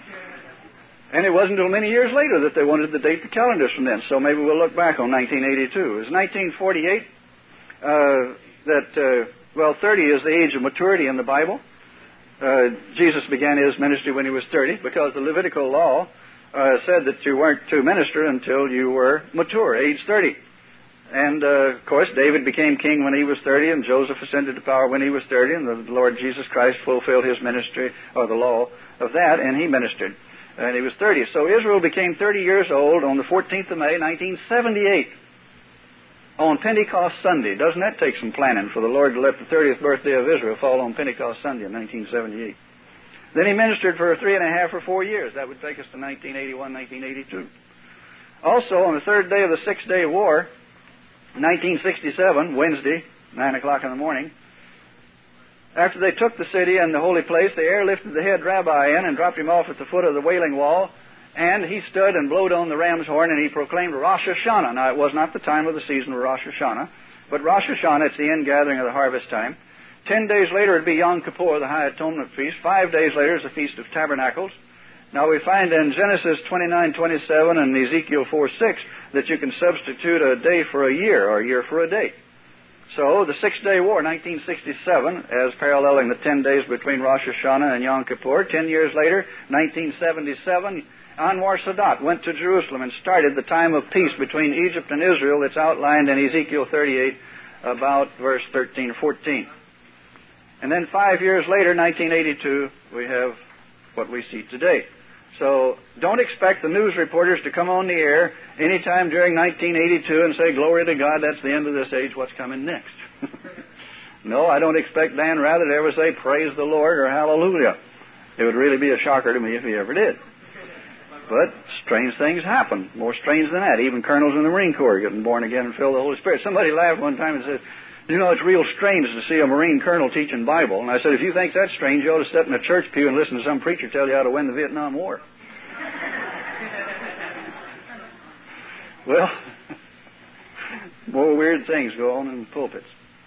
And it wasn't until many years later that they wanted to date the calendars from then, so maybe we'll look back on nineteen eighty-two. It was nineteen forty-eight uh, that, uh, well, thirty is the age of maturity in the Bible. Uh, Jesus began his ministry when he was thirty, because the Levitical law uh, said that you weren't to minister until you were mature, age thirty. And, uh, of course, David became king when he was thirty, and Joseph ascended to power when he was thirty, and the Lord Jesus Christ fulfilled his ministry, or the law of that, and he ministered. And he was thirty. So Israel became thirty years old on the fourteenth of May, nineteen seventy-eight, on Pentecost Sunday. Doesn't that take some planning for the Lord to let the thirtieth birthday of Israel fall on Pentecost Sunday in nineteen seventy-eight? Then he ministered for three and a half or four years. That would take us to nineteen eighty-one, nineteen eighty-two. Also, on the third day of the Six-Day War, nineteen sixty-seven, Wednesday, nine o'clock in the morning, after they took the city and the holy place, they airlifted the head rabbi in and dropped him off at the foot of the Wailing Wall, and he stood and blowed on the ram's horn, and he proclaimed Rosh Hashanah. Now, it was not the time of the season of Rosh Hashanah, but Rosh Hashanah, it's the end gathering of the harvest time. Ten days later, it would be Yom Kippur, the High Atonement Feast. Five days later is the Feast of Tabernacles. Now, we find in Genesis twenty-nine twenty-seven and Ezekiel four six that you can substitute a day for a year, or a year for a day. So, the Six-Day War, nineteen sixty-seven, as paralleling the ten days between Rosh Hashanah and Yom Kippur. Ten years later, nineteen seventy-seven, Anwar Sadat went to Jerusalem and started the time of peace between Egypt and Israel that's outlined in Ezekiel thirty-eight, about verse thirteen, fourteen. And then five years later, nineteen eighty-two, we have what we see today. So don't expect the news reporters to come on the air anytime during nineteen eighty-two and say, glory to God, that's the end of this age, what's coming next? No, I don't expect Dan Rather to ever say, praise the Lord or hallelujah. It would really be a shocker to me if he ever did. But strange things happen, more strange than that. Even colonels in the Marine Corps getting born again and filled with the Holy Spirit. Somebody laughed one time and said, you know, it's real strange to see a Marine colonel teaching Bible. And I said, if you think that's strange, you ought to sit in a church pew and listen to some preacher tell you how to win the Vietnam War. Well, more weird things go on in pulpits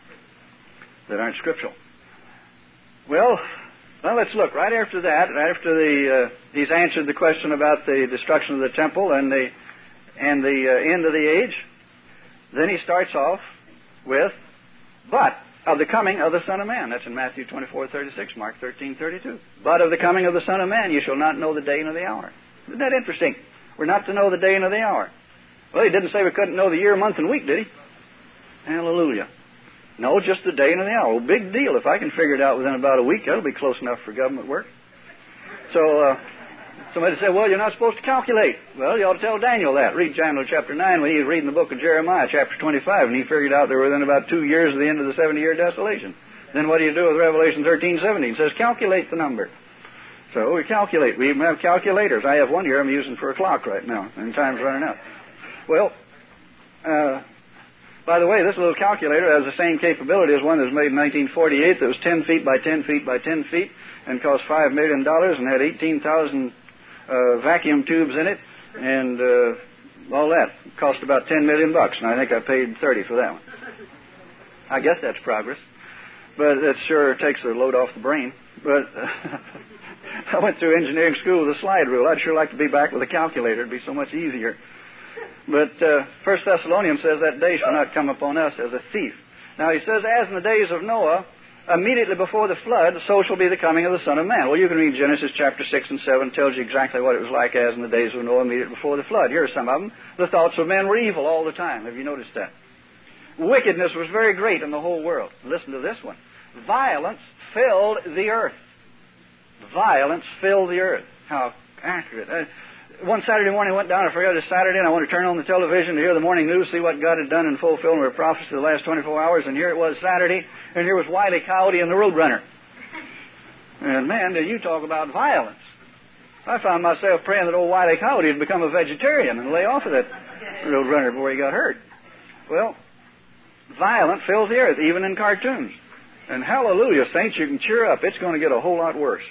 that aren't scriptural. Well, well, let's look. Right after that, right after the uh, he's answered the question about the destruction of the temple and the and the uh, end of the age, then he starts off with, but of the coming of the Son of Man. That's in Matthew twenty-four thirty-six, Mark thirteen thirty-two. But of the coming of the Son of Man, you shall not know the day nor the hour. Isn't that interesting? We're not to know the day nor the hour. Well, he didn't say we couldn't know the year, month, and week, did he? Hallelujah. No, just the day and the hour. Well, big deal. If I can figure it out within about a week, that'll be close enough for government work. So, uh, somebody said, well, you're not supposed to calculate. Well, you ought to tell Daniel that. Read Daniel chapter nine when he was reading the book of Jeremiah, chapter twenty-five, and he figured out they were within about two years of the end of the seventy-year desolation. Then what do you do with Revelation thirteen seventeen? It says, calculate the number. So we calculate. We even have calculators. I have one here I'm using for a clock right now, and time's running out. Well, uh... by the way, this little calculator has the same capability as one that was made in nineteen forty-eight that was ten feet by ten feet by ten feet and cost five million dollars and had eighteen thousand uh, vacuum tubes in it and uh, all that. It cost about ten million bucks, and I think I paid thirty for that one. I guess that's progress, but it sure takes the load off the brain. But uh, I went through engineering school with a slide rule. I'd sure like to be back with a calculator. It'd be so much easier. But uh, First Thessalonians says that day shall not come upon us as a thief. Now he says, as in the days of Noah, immediately before the flood, so shall be the coming of the Son of Man. Well, you can read Genesis chapter six and seven. It tells you exactly what it was like as in the days of Noah, immediately before the flood. Here are some of them. The thoughts of men were evil all the time. Have you noticed that? Wickedness was very great in the whole world. Listen to this one. Violence filled the earth. Violence filled the earth. How accurate. Uh, One Saturday morning I went down, I forgot it was Saturday, and I wanted to turn on the television to hear the morning news, see what God had done in fulfillment of prophecy the last twenty-four hours, and here it was Saturday, and here was Wile E. Coyote and the Roadrunner. And man, did you talk about violence. I found myself praying that old Wile E. Coyote had become a vegetarian and lay off of that Roadrunner before he got hurt. Well, violence fills the earth, even in cartoons. And hallelujah, saints, you can cheer up. It's going to get a whole lot worse.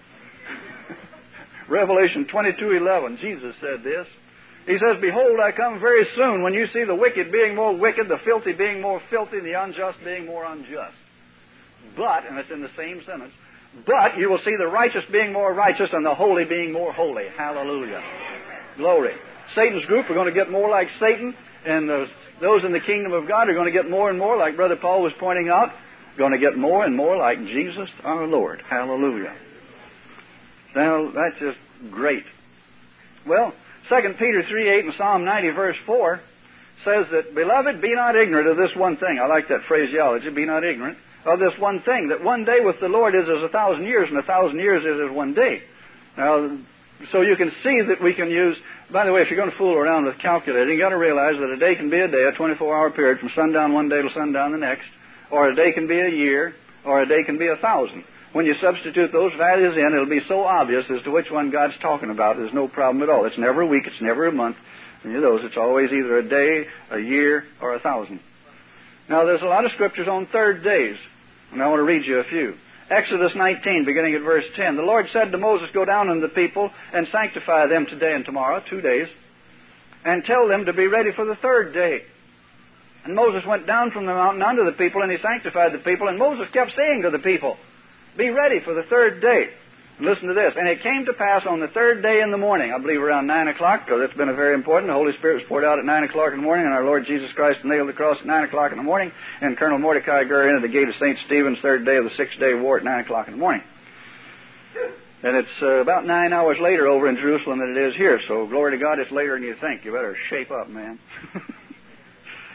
Revelation twenty-two eleven, Jesus said this. He says, behold, I come very soon, when you see the wicked being more wicked, the filthy being more filthy, the unjust being more unjust. But, and it's in the same sentence, but you will see the righteous being more righteous and the holy being more holy. Hallelujah. Glory. Satan's group are going to get more like Satan, and those, those in the kingdom of God are going to get more and more, like Brother Paul was pointing out, going to get more and more like Jesus our Lord. Hallelujah. Now, that's just great. Well, Second Peter three eight and Psalm ninety verse four says that, beloved, be not ignorant of this one thing. I like that phraseology, be not ignorant of this one thing, that one day with the Lord is as a thousand years, and a thousand years is as one day. Now, so you can see that we can use, by the way, if you're going to fool around with calculating, you've got to realize that a day can be a day, a twenty-four hour period from sundown one day to sundown the next, or a day can be a year, or a day can be a thousand. When you substitute those values in, it'll be so obvious as to which one God's talking about. There's no problem at all. It's never a week. It's never a month. Any of those. It's always either a day, a year, or a thousand. Now, there's a lot of scriptures on third days, and I want to read you a few. Exodus nineteen, beginning at verse ten. The Lord said to Moses, go down unto the people and sanctify them today and tomorrow, two days, and tell them to be ready for the third day. And Moses went down from the mountain unto the people, and he sanctified the people, and Moses kept saying to the people, be ready for the third day. And listen to this. And it came to pass on the third day in the morning, I believe around nine o'clock, because it's been a very important. The Holy Spirit was poured out at nine o'clock in the morning, and our Lord Jesus Christ nailed the cross at nine o'clock in the morning, and Colonel Mordecai Gur entered the gate of Saint Stephen's, third day of the sixth day war at nine o'clock in the morning. And it's uh, about nine hours later over in Jerusalem than it is here, so glory to God, it's later than you think. You better shape up, man.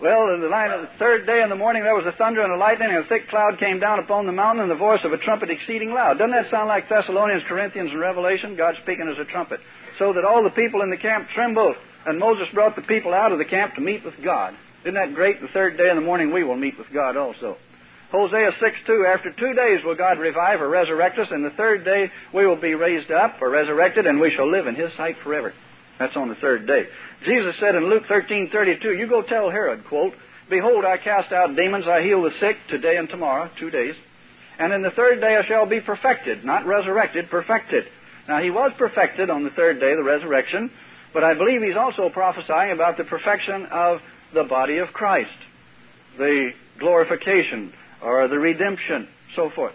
Well, in the line of the third day in the morning, there was a thunder and a lightning, and a thick cloud came down upon the mountain, and the voice of a trumpet exceeding loud. Doesn't that sound like Thessalonians, Corinthians, and Revelation? God speaking as a trumpet. So that all the people in the camp trembled, and Moses brought the people out of the camp to meet with God. Isn't that great? The third day in the morning, we will meet with God also. Hosea six two, after two days will God revive or resurrect us, and the third day we will be raised up or resurrected, and we shall live in His sight forever. That's on the third day. Jesus said in Luke thirteen thirty-two, you go tell Herod, quote, behold, I cast out demons, I heal the sick, today and tomorrow, two days. And in the third day I shall be perfected, not resurrected, perfected. Now, He was perfected on the third day, the resurrection, but I believe He's also prophesying about the perfection of the body of Christ, the glorification, or the redemption, so forth.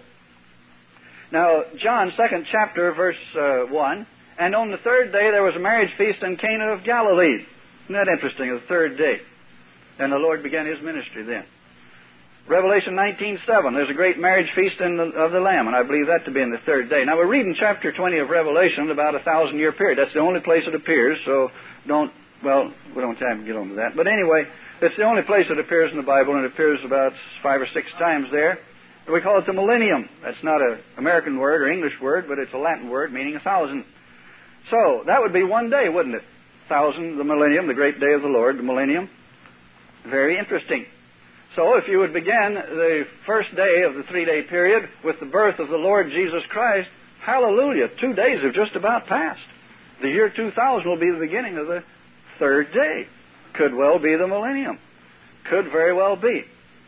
Now, John, second chapter, verse uh, one, and on the third day there was a marriage feast in Cana of Galilee. Isn't that interesting? The third day. And the Lord began His ministry then. Revelation nineteen seven, there's a great marriage feast in the, of the Lamb, and I believe that to be in the third day. Now, we're reading chapter twenty of Revelation, about a thousand-year period. That's the only place it appears, so don't, well, we don't have time to get on to that. But anyway, it's the only place it appears in the Bible, and it appears about five or six times there. We call it the millennium. That's not an American word or English word, but it's a Latin word meaning a thousand. So, that would be one day, wouldn't it? Thousand, the millennium, the great day of the Lord, the millennium. Very interesting. So, if you would begin the first day of the three-day period with the birth of the Lord Jesus Christ, hallelujah, two days have just about passed. The year two thousand will be the beginning of the third day. Could well be the millennium. Could very well be.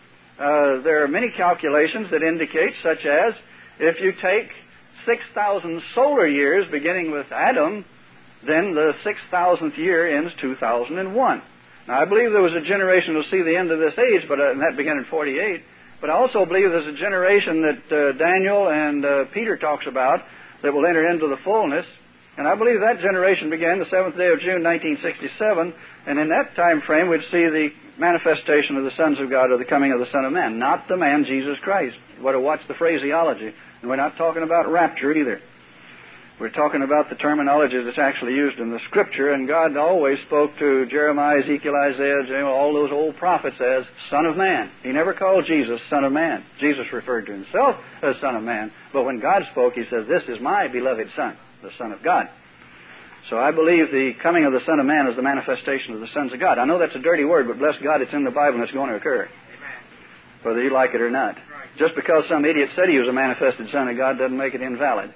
Uh, there are many calculations that indicate, such as, if you take six thousand solar years beginning with Adam, then the six thousandth year ends two thousand one. Now, I believe there was a generation who will see the end of this age, but uh, and that began in forty-eight. But I also believe there's a generation that uh, Daniel and uh, Peter talks about that will enter into the fullness. And I believe that generation began the seventh day of June, nineteen sixty-seven, and in that time frame we'd see the manifestation of the sons of God or the coming of the Son of Man, not the man Jesus Christ. You ought to watch the phraseology. And we're not talking about rapture either. We're talking about the terminology that's actually used in the Scripture, and God always spoke to Jeremiah, Ezekiel, Isaiah, all those old prophets as Son of Man. He never called Jesus Son of Man. Jesus referred to Himself as Son of Man, but when God spoke, He says, this is my beloved Son, the Son of God. So I believe the coming of the Son of Man is the manifestation of the sons of God. I know that's a dirty word, but bless God, it's in the Bible and it's going to occur. Amen. Whether you like it or not. Right. Just because some idiot said he was a manifested Son of God doesn't make it invalid.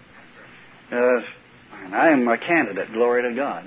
Uh, and I am a candidate, glory to God.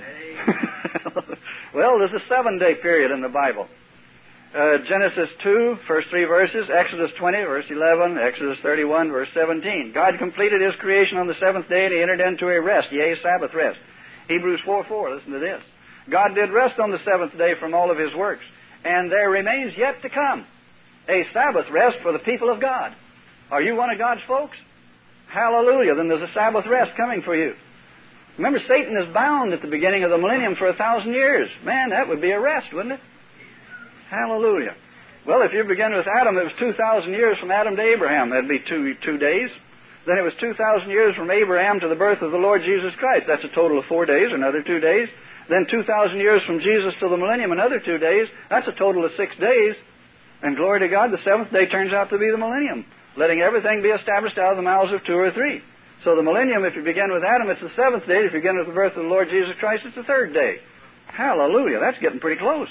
Well, there's a seven-day period in the Bible. Uh, Genesis two, first three verses, Exodus twenty, verse eleven, Exodus thirty-one, verse seventeen. God completed His creation on the seventh day, and He entered into a rest, yea, Sabbath rest. Hebrews four four, listen to this. God did rest on the seventh day from all of His works, and there remains yet to come a Sabbath rest for the people of God. Are you one of God's folks? Hallelujah. Then there's a Sabbath rest coming for you. Remember, Satan is bound at the beginning of the millennium for a thousand years. Man, that would be a rest, wouldn't it? Hallelujah. Well, if you begin with Adam, it was two thousand years from Adam to Abraham. That'd be two, two days. Then it was two thousand years from Abraham to the birth of the Lord Jesus Christ. That's a total of four days, another two days. Then two thousand years from Jesus to the millennium, another two days. That's a total of six days. And glory to God, the seventh day turns out to be the millennium, letting everything be established out of the mouths of two or three. So the millennium, if you begin with Adam, it's the seventh day. If you begin with the birth of the Lord Jesus Christ, it's the third day. Hallelujah. That's getting pretty close.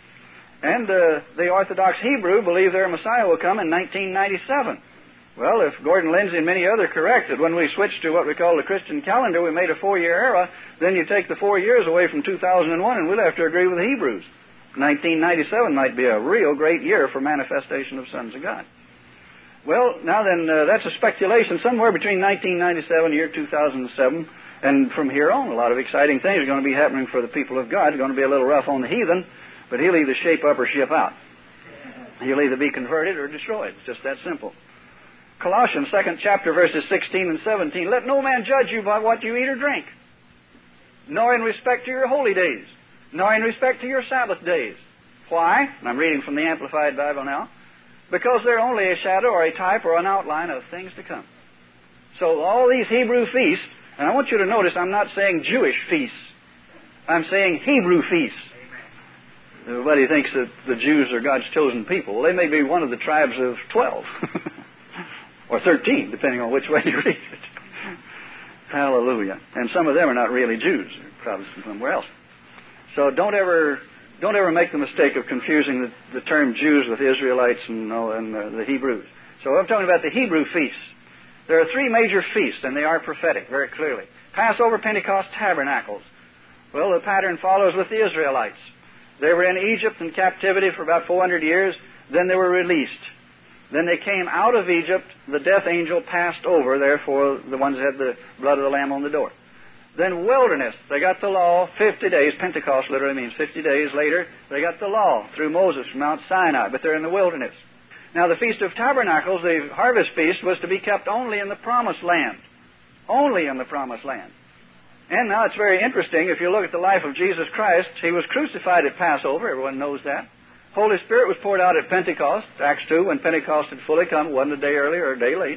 And uh, the Orthodox Hebrew believe their Messiah will come in nineteen ninety-seven. Well, if Gordon Lindsay and many others correct that when we switched to what we call the Christian calendar, we made a four-year era, then you take the four years away from two thousand one, and we'll have to agree with the Hebrews. nineteen ninety-seven might be a real great year for manifestation of sons of God. Well, now then, uh, that's a speculation. Somewhere between nineteen ninety-seven and the year two thousand seven, and from here on, a lot of exciting things are going to be happening for the people of God. It's going to be a little rough on the heathen, but he'll either shape up or ship out. He'll either be converted or destroyed. It's just that simple. Colossians, second chapter, verses sixteen and seventeen. Let no man judge you by what you eat or drink, nor in respect to your holy days, nor in respect to your Sabbath days. Why? And I'm reading from the Amplified Bible now. Because they're only a shadow or a type or an outline of things to come. So all these Hebrew feasts, and I want you to notice I'm not saying Jewish feasts. I'm saying Hebrew feasts. Everybody thinks that the Jews are God's chosen people. Well, they may be one of the tribes of twelve. Or thirteen, depending on which way you read it. Hallelujah. And some of them are not really Jews. They're Protestants somewhere else. So don't ever don't ever make the mistake of confusing the, the term Jews with Israelites and, oh, and uh, the Hebrews. So I'm talking about the Hebrew feasts. There are three major feasts, and they are prophetic, very clearly. Passover, Pentecost, Tabernacles. Well, the pattern follows with the Israelites. They were in Egypt in captivity for about four hundred years. Then they were released. Then they came out of Egypt. The death angel passed over, therefore the ones that had the blood of the Lamb on the door. Then wilderness. They got the law, fifty days. Pentecost literally means fifty days later. They got the law through Moses from Mount Sinai, but they're in the wilderness. Now the Feast of Tabernacles, the harvest feast, was to be kept only in the Promised Land. Only in the Promised Land. And now it's very interesting, if you look at the life of Jesus Christ, He was crucified at Passover, everyone knows that. Holy Spirit was poured out at Pentecost, Acts two, when Pentecost had fully come, wasn't a day early or a day late.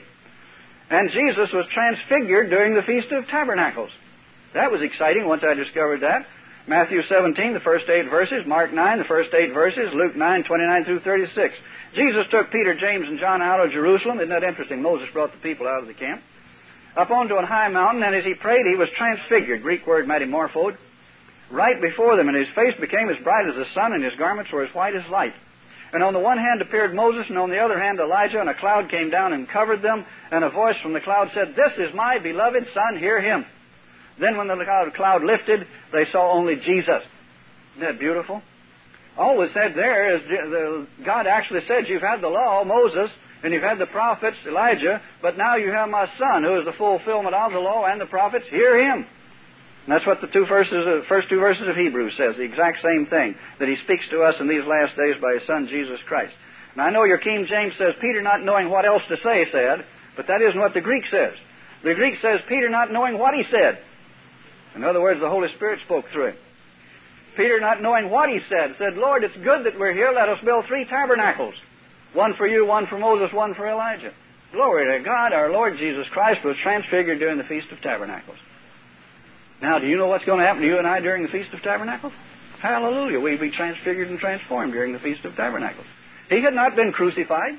And Jesus was transfigured during the Feast of Tabernacles. That was exciting once I discovered that. Matthew seventeen, the first eight verses, Mark nine, the first eight verses, Luke nine, twenty-nine through thirty-six. Jesus took Peter, James, and John out of Jerusalem. Isn't that interesting? Moses brought the people out of the camp. Up onto a high mountain, and as He prayed, He was transfigured, Greek word metamorphosed, right before them, and His face became as bright as the sun, and His garments were as white as light. And on the one hand appeared Moses, and on the other hand Elijah, and a cloud came down and covered them, and a voice from the cloud said, "This is my beloved Son, hear Him." Then when the cloud lifted, they saw only Jesus. Isn't that beautiful? All was said there is, the, God actually said, you've had the law, Moses, and you've had the prophets, Elijah, but now you have my Son, who is the fulfillment of the law and the prophets, hear Him. And that's what the two verses, the first two verses of Hebrews says, the exact same thing, that He speaks to us in these last days by His Son, Jesus Christ. Now I know your King James says, Peter not knowing what else to say said, but that isn't what the Greek says. The Greek says, Peter not knowing what he said. In other words, the Holy Spirit spoke through him. Peter, not knowing what he said, said, Lord, it's good that we're here. Let us build three tabernacles. One for you, one for Moses, one for Elijah. Glory to God, our Lord Jesus Christ was transfigured during the Feast of Tabernacles. Now, do you know what's going to happen to you and I during the Feast of Tabernacles? Hallelujah. We'll be transfigured and transformed during the Feast of Tabernacles. He had not been crucified.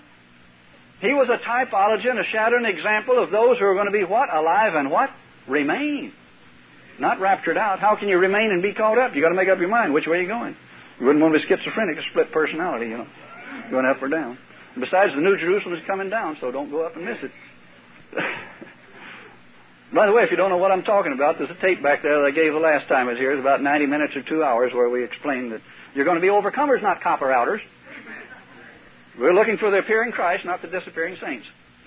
He was a typology and a shadow and example of those who are going to be what? Alive and what? Remain. Not raptured out. How can you remain and be caught up? You've got to make up your mind which way you're going. You wouldn't want to be schizophrenic, a split personality, you know, going up or down. And besides, the New Jerusalem is coming down, so don't go up and miss it. By the way, if you don't know what I'm talking about, there's a tape back there that I gave the last time I was here. It's about ninety minutes or two hours where we explained that you're going to be overcomers, not copper outers. We're looking for the appearing Christ, not the disappearing saints.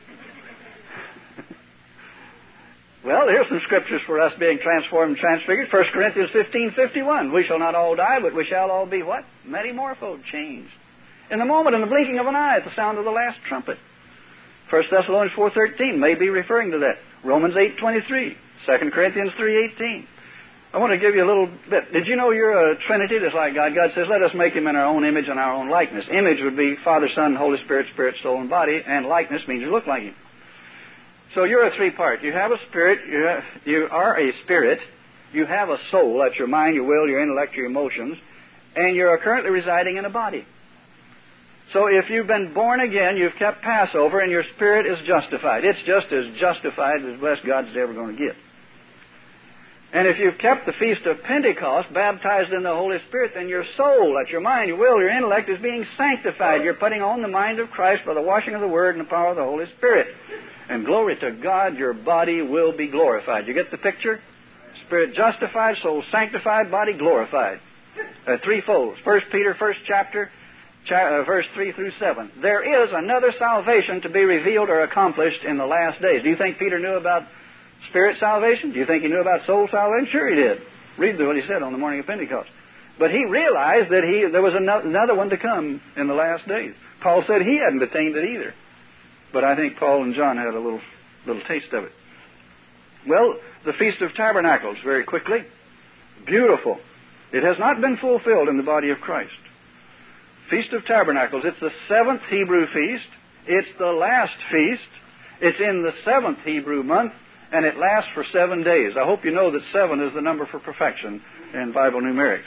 Well, here's some scriptures for us being transformed and transfigured. First Corinthians fifteen fifty-one. We shall not all die, but we shall all be what? Metamorphosed, changed. In the moment, in the blinking of an eye, at the sound of the last trumpet. First Thessalonians four thirteen may be referring to that. Romans eight twenty-three. Second Corinthians three eighteen. I want to give you a little bit. Did you know you're a Trinity just like God? God says, let us make Him in our own image and our own likeness. Image would be Father, Son, Holy Spirit, Spirit, Soul, and Body, and likeness means you look like Him. So you're a three-part. You have a spirit, you, have, you are a spirit, you have a soul, that's your mind, your will, your intellect, your emotions, and you're currently residing in a body. So if you've been born again, you've kept Passover, and your spirit is justified. It's just as justified as best God's ever going to get. And if you've kept the Feast of Pentecost, baptized in the Holy Spirit, then your soul, that's your mind, your will, your intellect, is being sanctified. You're putting on the mind of Christ by the washing of the Word and the power of the Holy Spirit. And glory to God, your body will be glorified. You get the picture? Spirit justified, soul sanctified, body glorified. Uh, threefold. First Peter, first chapter, cha- uh, verse three through seven. There is another salvation to be revealed or accomplished in the last days. Do you think Peter knew about spirit salvation? Do you think he knew about soul salvation? Sure he did. Read what he said on the morning of Pentecost. But he realized that he there was another one to come in the last days. Paul said he hadn't attained it either. But I think Paul and John had a little little taste of it. Well, the Feast of Tabernacles, very quickly. Beautiful. It has not been fulfilled in the body of Christ. Feast of Tabernacles, it's the seventh Hebrew feast. It's the last feast. It's in the seventh Hebrew month, and it lasts for seven days. I hope you know that seven is the number for perfection in Bible numerics.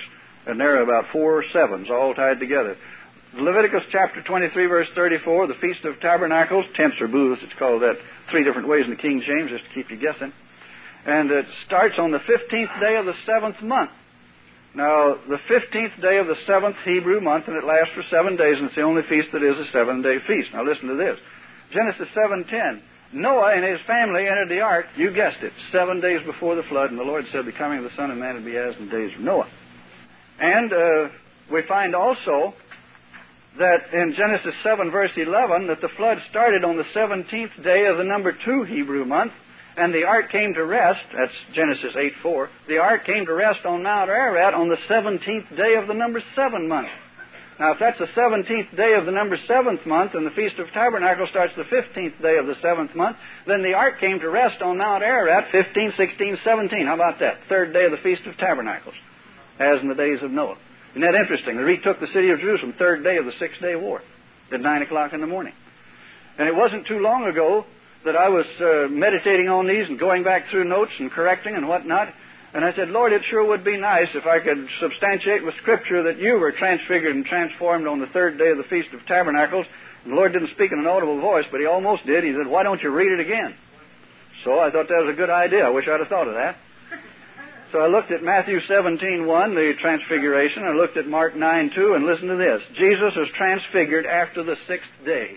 And there are about four sevens all tied together. Leviticus chapter twenty-three, verse thirty-four, the Feast of Tabernacles, tents or booths, it's called that three different ways in the King James, just to keep you guessing. And it starts on the fifteenth day of the seventh month. Now, the fifteenth day of the seventh Hebrew month, and it lasts for seven days, and it's the only feast that is a seven-day feast. Now, listen to this. Genesis seven ten. Noah and his family entered the ark, you guessed it, seven days before the flood, and the Lord said, the coming of the Son of Man would be as in the days of Noah. And uh, we find also that in Genesis seven, verse eleven, that the flood started on the seventeenth day of the number two Hebrew month, and the ark came to rest, that's Genesis eight four, the ark came to rest on Mount Ararat on the seventeenth day of the number seven month. Now, if that's the seventeenth day of the number seventh month, and the Feast of Tabernacles starts the fifteenth day of the seventh month, then the ark came to rest on Mount Ararat fifteen, sixteen, seventeen. How about that? Third day of the Feast of Tabernacles, as in the days of Noah. Isn't that interesting? They retook the city of Jerusalem, third day of the Six-Day War, at nine o'clock in the morning. And it wasn't too long ago that I was uh, meditating on these and going back through notes and correcting and whatnot, and I said, Lord, it sure would be nice if I could substantiate with Scripture that you were transfigured and transformed on the third day of the Feast of Tabernacles. And the Lord didn't speak in an audible voice, but He almost did. He said, why don't you read it again? So I thought that was a good idea. I wish I'd have thought of that. So I looked at Matthew seventeen one, the transfiguration. I looked at Mark nine two, and listen to this. Jesus was transfigured after the sixth day.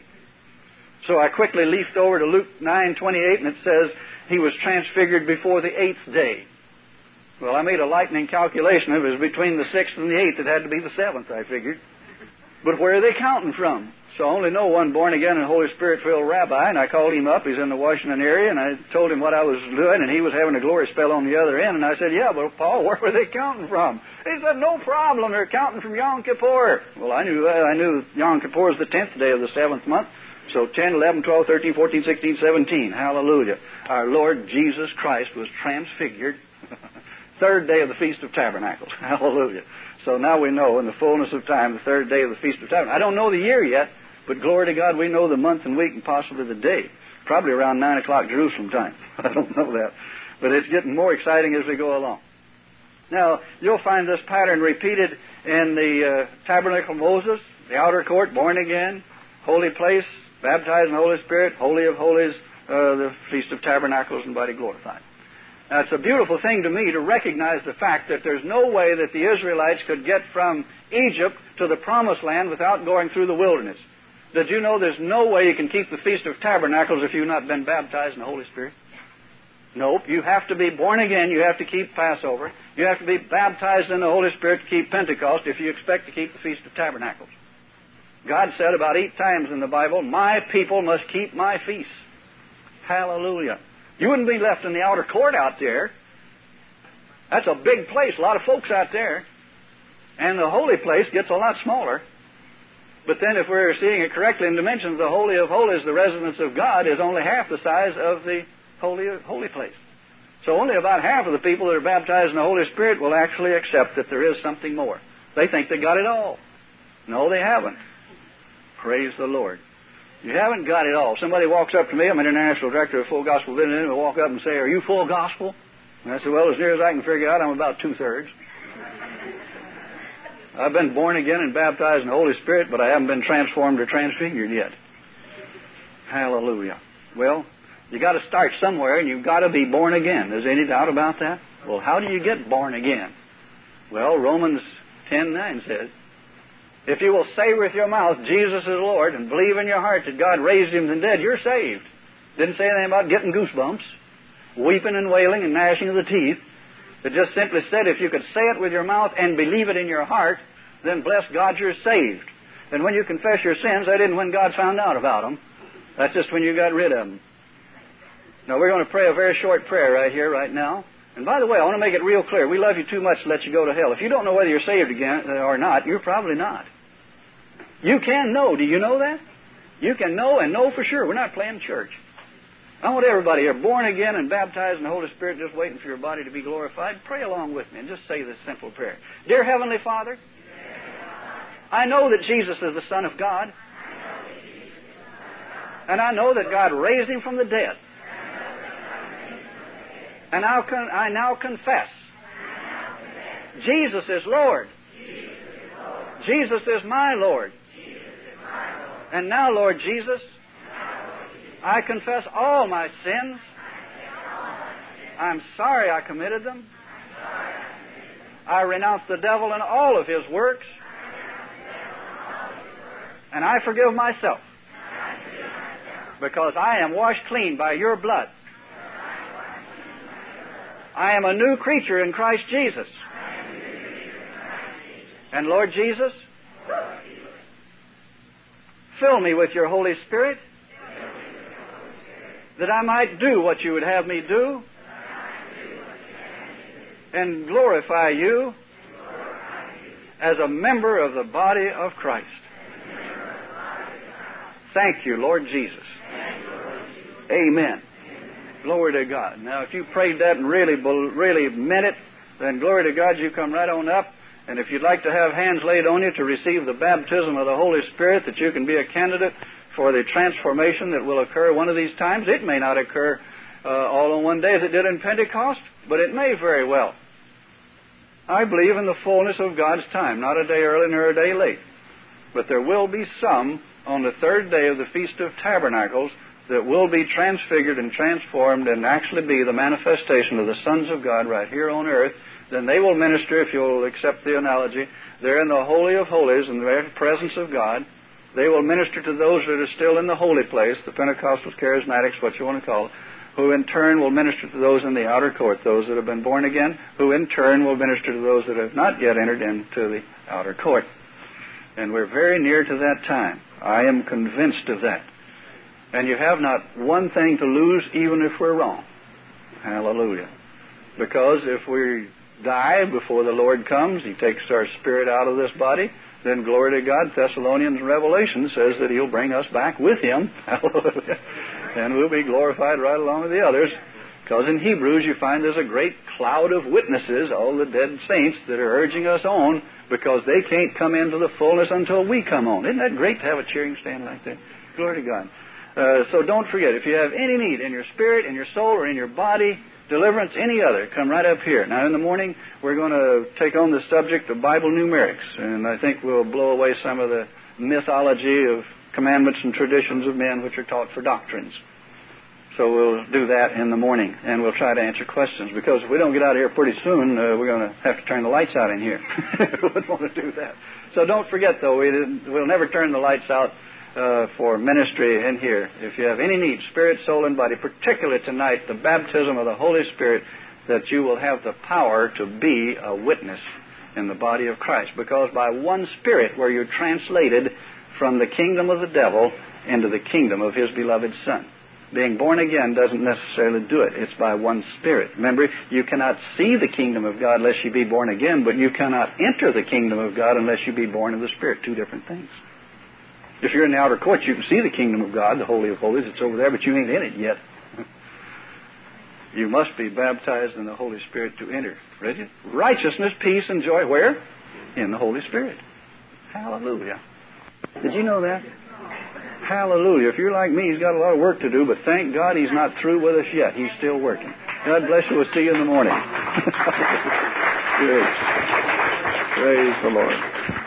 So I quickly leafed over to Luke nine twenty-eight, and it says He was transfigured before the eighth day. Well, I made a lightning calculation. It was between the sixth and the eighth. It had to be the seventh, I figured. But where are they counting from? So I only know one born-again and Holy Spirit-filled rabbi, and I called him up. He's in the Washington area, and I told him what I was doing, and he was having a glory spell on the other end. And I said, yeah, but Paul, where were they counting from? He said, no problem. They're counting from Yom Kippur. Well, I knew uh, I knew Yom Kippur is the tenth day of the seventh month. So ten, eleven, twelve, thirteen, fourteen, sixteen, seventeen. Hallelujah. Our Lord Jesus Christ was transfigured. Third day of the Feast of Tabernacles. Hallelujah. So now we know in the fullness of time, the third day of the Feast of Tabernacles. I don't know the year yet, but glory to God, we know the month and week and possibly the day. Probably around nine o'clock Jerusalem time. I don't know that. But it's getting more exciting as we go along. Now, you'll find this pattern repeated in the uh, Tabernacle of Moses, the outer court, born again, holy place, baptized in the Holy Spirit, Holy of Holies, uh, the Feast of Tabernacles, and body glorified. Now, it's a beautiful thing to me to recognize the fact that there's no way that the Israelites could get from Egypt to the Promised Land without going through the wilderness. Did you know there's no way you can keep the Feast of Tabernacles if you've not been baptized in the Holy Spirit? Nope. You have to be born again. You have to keep Passover. You have to be baptized in the Holy Spirit to keep Pentecost if you expect to keep the Feast of Tabernacles. God said about eight times in the Bible, my people must keep my feasts. Hallelujah. You wouldn't be left in the outer court out there. That's a big place, a lot of folks out there. And the holy place gets a lot smaller. But then if we're seeing it correctly in dimensions, the Holy of Holies, the residence of God, is only half the size of the holy, holy place. So only about half of the people that are baptized in the Holy Spirit will actually accept that there is something more. They think they got it all. No, they haven't. Praise the Lord. You haven't got it all. Somebody walks up to me, I'm an international director of Full Gospel Visiting, and will walk up and say, are you full gospel? And I said, well, as near as I can figure out, I'm about two-thirds. I've been born again and baptized in the Holy Spirit, but I haven't been transformed or transfigured yet. Hallelujah. Well, you got to start somewhere, and you've got to be born again. Is there any doubt about that? Well, how do you get born again? Well, Romans ten nine says, if you will say with your mouth, Jesus is Lord, and believe in your heart that God raised Him from the dead, you're saved. Didn't say anything about getting goosebumps, weeping and wailing and gnashing of the teeth. It just simply said if you could say it with your mouth and believe it in your heart, then bless God, you're saved. And when you confess your sins, that isn't when God found out about them. That's just when you got rid of them. Now, we're going to pray a very short prayer right here, right now. And by the way, I want to make it real clear. We love you too much to let you go to hell. If you don't know whether you're saved again or not, you're probably not. You can know. Do you know that? You can know and know for sure. We're not playing church. I want everybody here, born again and baptized in the Holy Spirit, just waiting for your body to be glorified. Pray along with me and just say this simple prayer. Dear Heavenly Father, I know that Jesus is the Son of God. And I know that God raised Him from the dead. And I now confess Jesus is Lord. Jesus is my Lord. And now, Lord Jesus, I confess all my sins. I'm sorry I committed them. I renounce the devil and all of his works. And I forgive myself. Because I am washed clean by your blood. I am a new creature in Christ Jesus. And Lord Jesus, fill me with your Holy Spirit that I might do what you would have me do and glorify you as a member of the body of Christ. Thank you, Lord Jesus. Amen. Glory to God. Now, if you prayed that and really, really meant it, then glory to God, you come right on up. And if you'd like to have hands laid on you to receive the baptism of the Holy Spirit, that you can be a candidate for the transformation that will occur one of these times. It may not occur uh, all in one day as it did in Pentecost, but it may very well. I believe in the fullness of God's time, not a day early nor a day late. But there will be some on the third day of the Feast of Tabernacles that will be transfigured and transformed and actually be the manifestation of the sons of God right here on earth. Then they will minister, if you'll accept the analogy. They're in the Holy of Holies, in the very presence of God. They will minister to those that are still in the holy place, the Pentecostals, Charismatics, what you want to call it, who in turn will minister to those in the outer court, those that have been born again, who in turn will minister to those that have not yet entered into the outer court. And we're very near to that time. I am convinced of that. And you have not one thing to lose, even if we're wrong. Hallelujah. Because if we die before the Lord comes, He takes our spirit out of this body, then glory to God, Thessalonians and Revelation says that He'll bring us back with Him. Hallelujah. And we'll be glorified right along with the others. Because in Hebrews you find there's a great cloud of witnesses, all the dead saints that are urging us on, because they can't come into the fullness until we come on. Isn't that great to have a cheering stand like that? Glory to God. Uh, so don't forget, if you have any need in your spirit, in your soul, or in your body, deliverance, any other, come right up here. Now in the morning, we're going to take on the subject of Bible numerics, and I think we'll blow away some of the mythology of commandments and traditions of men which are taught for doctrines. So we'll do that in the morning, and we'll try to answer questions, because if we don't get out of here pretty soon, uh, we're going to have to turn the lights out in here. We wouldn't want to do that. So don't forget, though, we didn't, we'll never turn the lights out Uh, for ministry in here. If you have any need, spirit, soul, and body, particularly tonight, the baptism of the Holy Spirit, that you will have the power to be a witness in the body of Christ. Because by one Spirit were you translated from the kingdom of the devil into the kingdom of His beloved Son. Being born again doesn't necessarily do it. It's by one Spirit. Remember, you cannot see the kingdom of God unless you be born again, but you cannot enter the kingdom of God unless you be born of the Spirit. Two different things. If you're in the outer court, you can see the kingdom of God, the Holy of Holies. It's over there, but you ain't in it yet. You must be baptized in the Holy Spirit to enter. Ready? Righteousness, peace, and joy. Where? In the Holy Spirit. Hallelujah. Did you know that? Hallelujah. If you're like me, He's got a lot of work to do, but thank God He's not through with us yet. He's still working. God bless you. We'll see you in the morning. Good. Praise the Lord.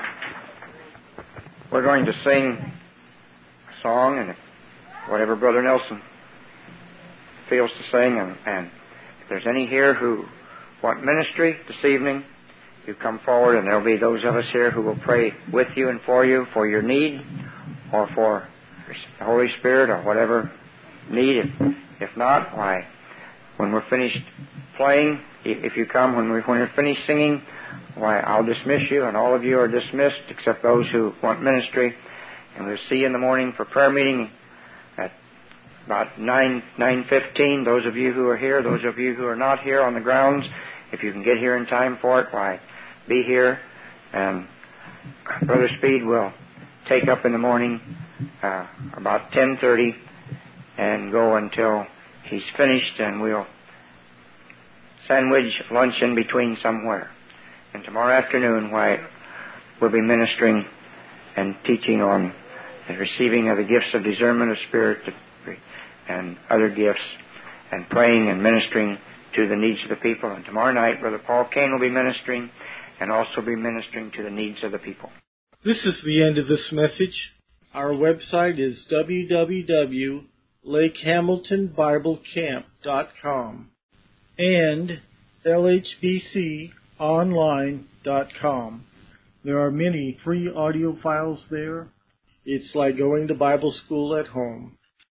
We're going to sing a song, and whatever Brother Nelson feels to sing, and, and if there's any here who want ministry this evening, you come forward, and there'll be those of us here who will pray with you and for you, for your need, or for the Holy Spirit, or whatever need. If, if not, why, when we're finished playing, if you come, when, we, when we're finished singing, why, I'll dismiss you, and all of you are dismissed, except those who want ministry. And we'll see you in the morning for prayer meeting at about nine, nine fifteen. Those of you who are here, those of you who are not here on the grounds, if you can get here in time for it, why, be here. And Brother Speed will take up in the morning uh, about ten thirty and go until he's finished, and we'll sandwich lunch in between somewhere. And tomorrow afternoon, why, we'll be ministering and teaching on the receiving of the gifts of discernment of spirit and other gifts, and praying and ministering to the needs of the people. And tomorrow night, Brother Paul Kane will be ministering and also be ministering to the needs of the people. This is the end of this message. Our website is w w w dot lake hamilton bible camp dot com and l h b c online dot com. There are many free audio files there. It's like going to Bible school at home.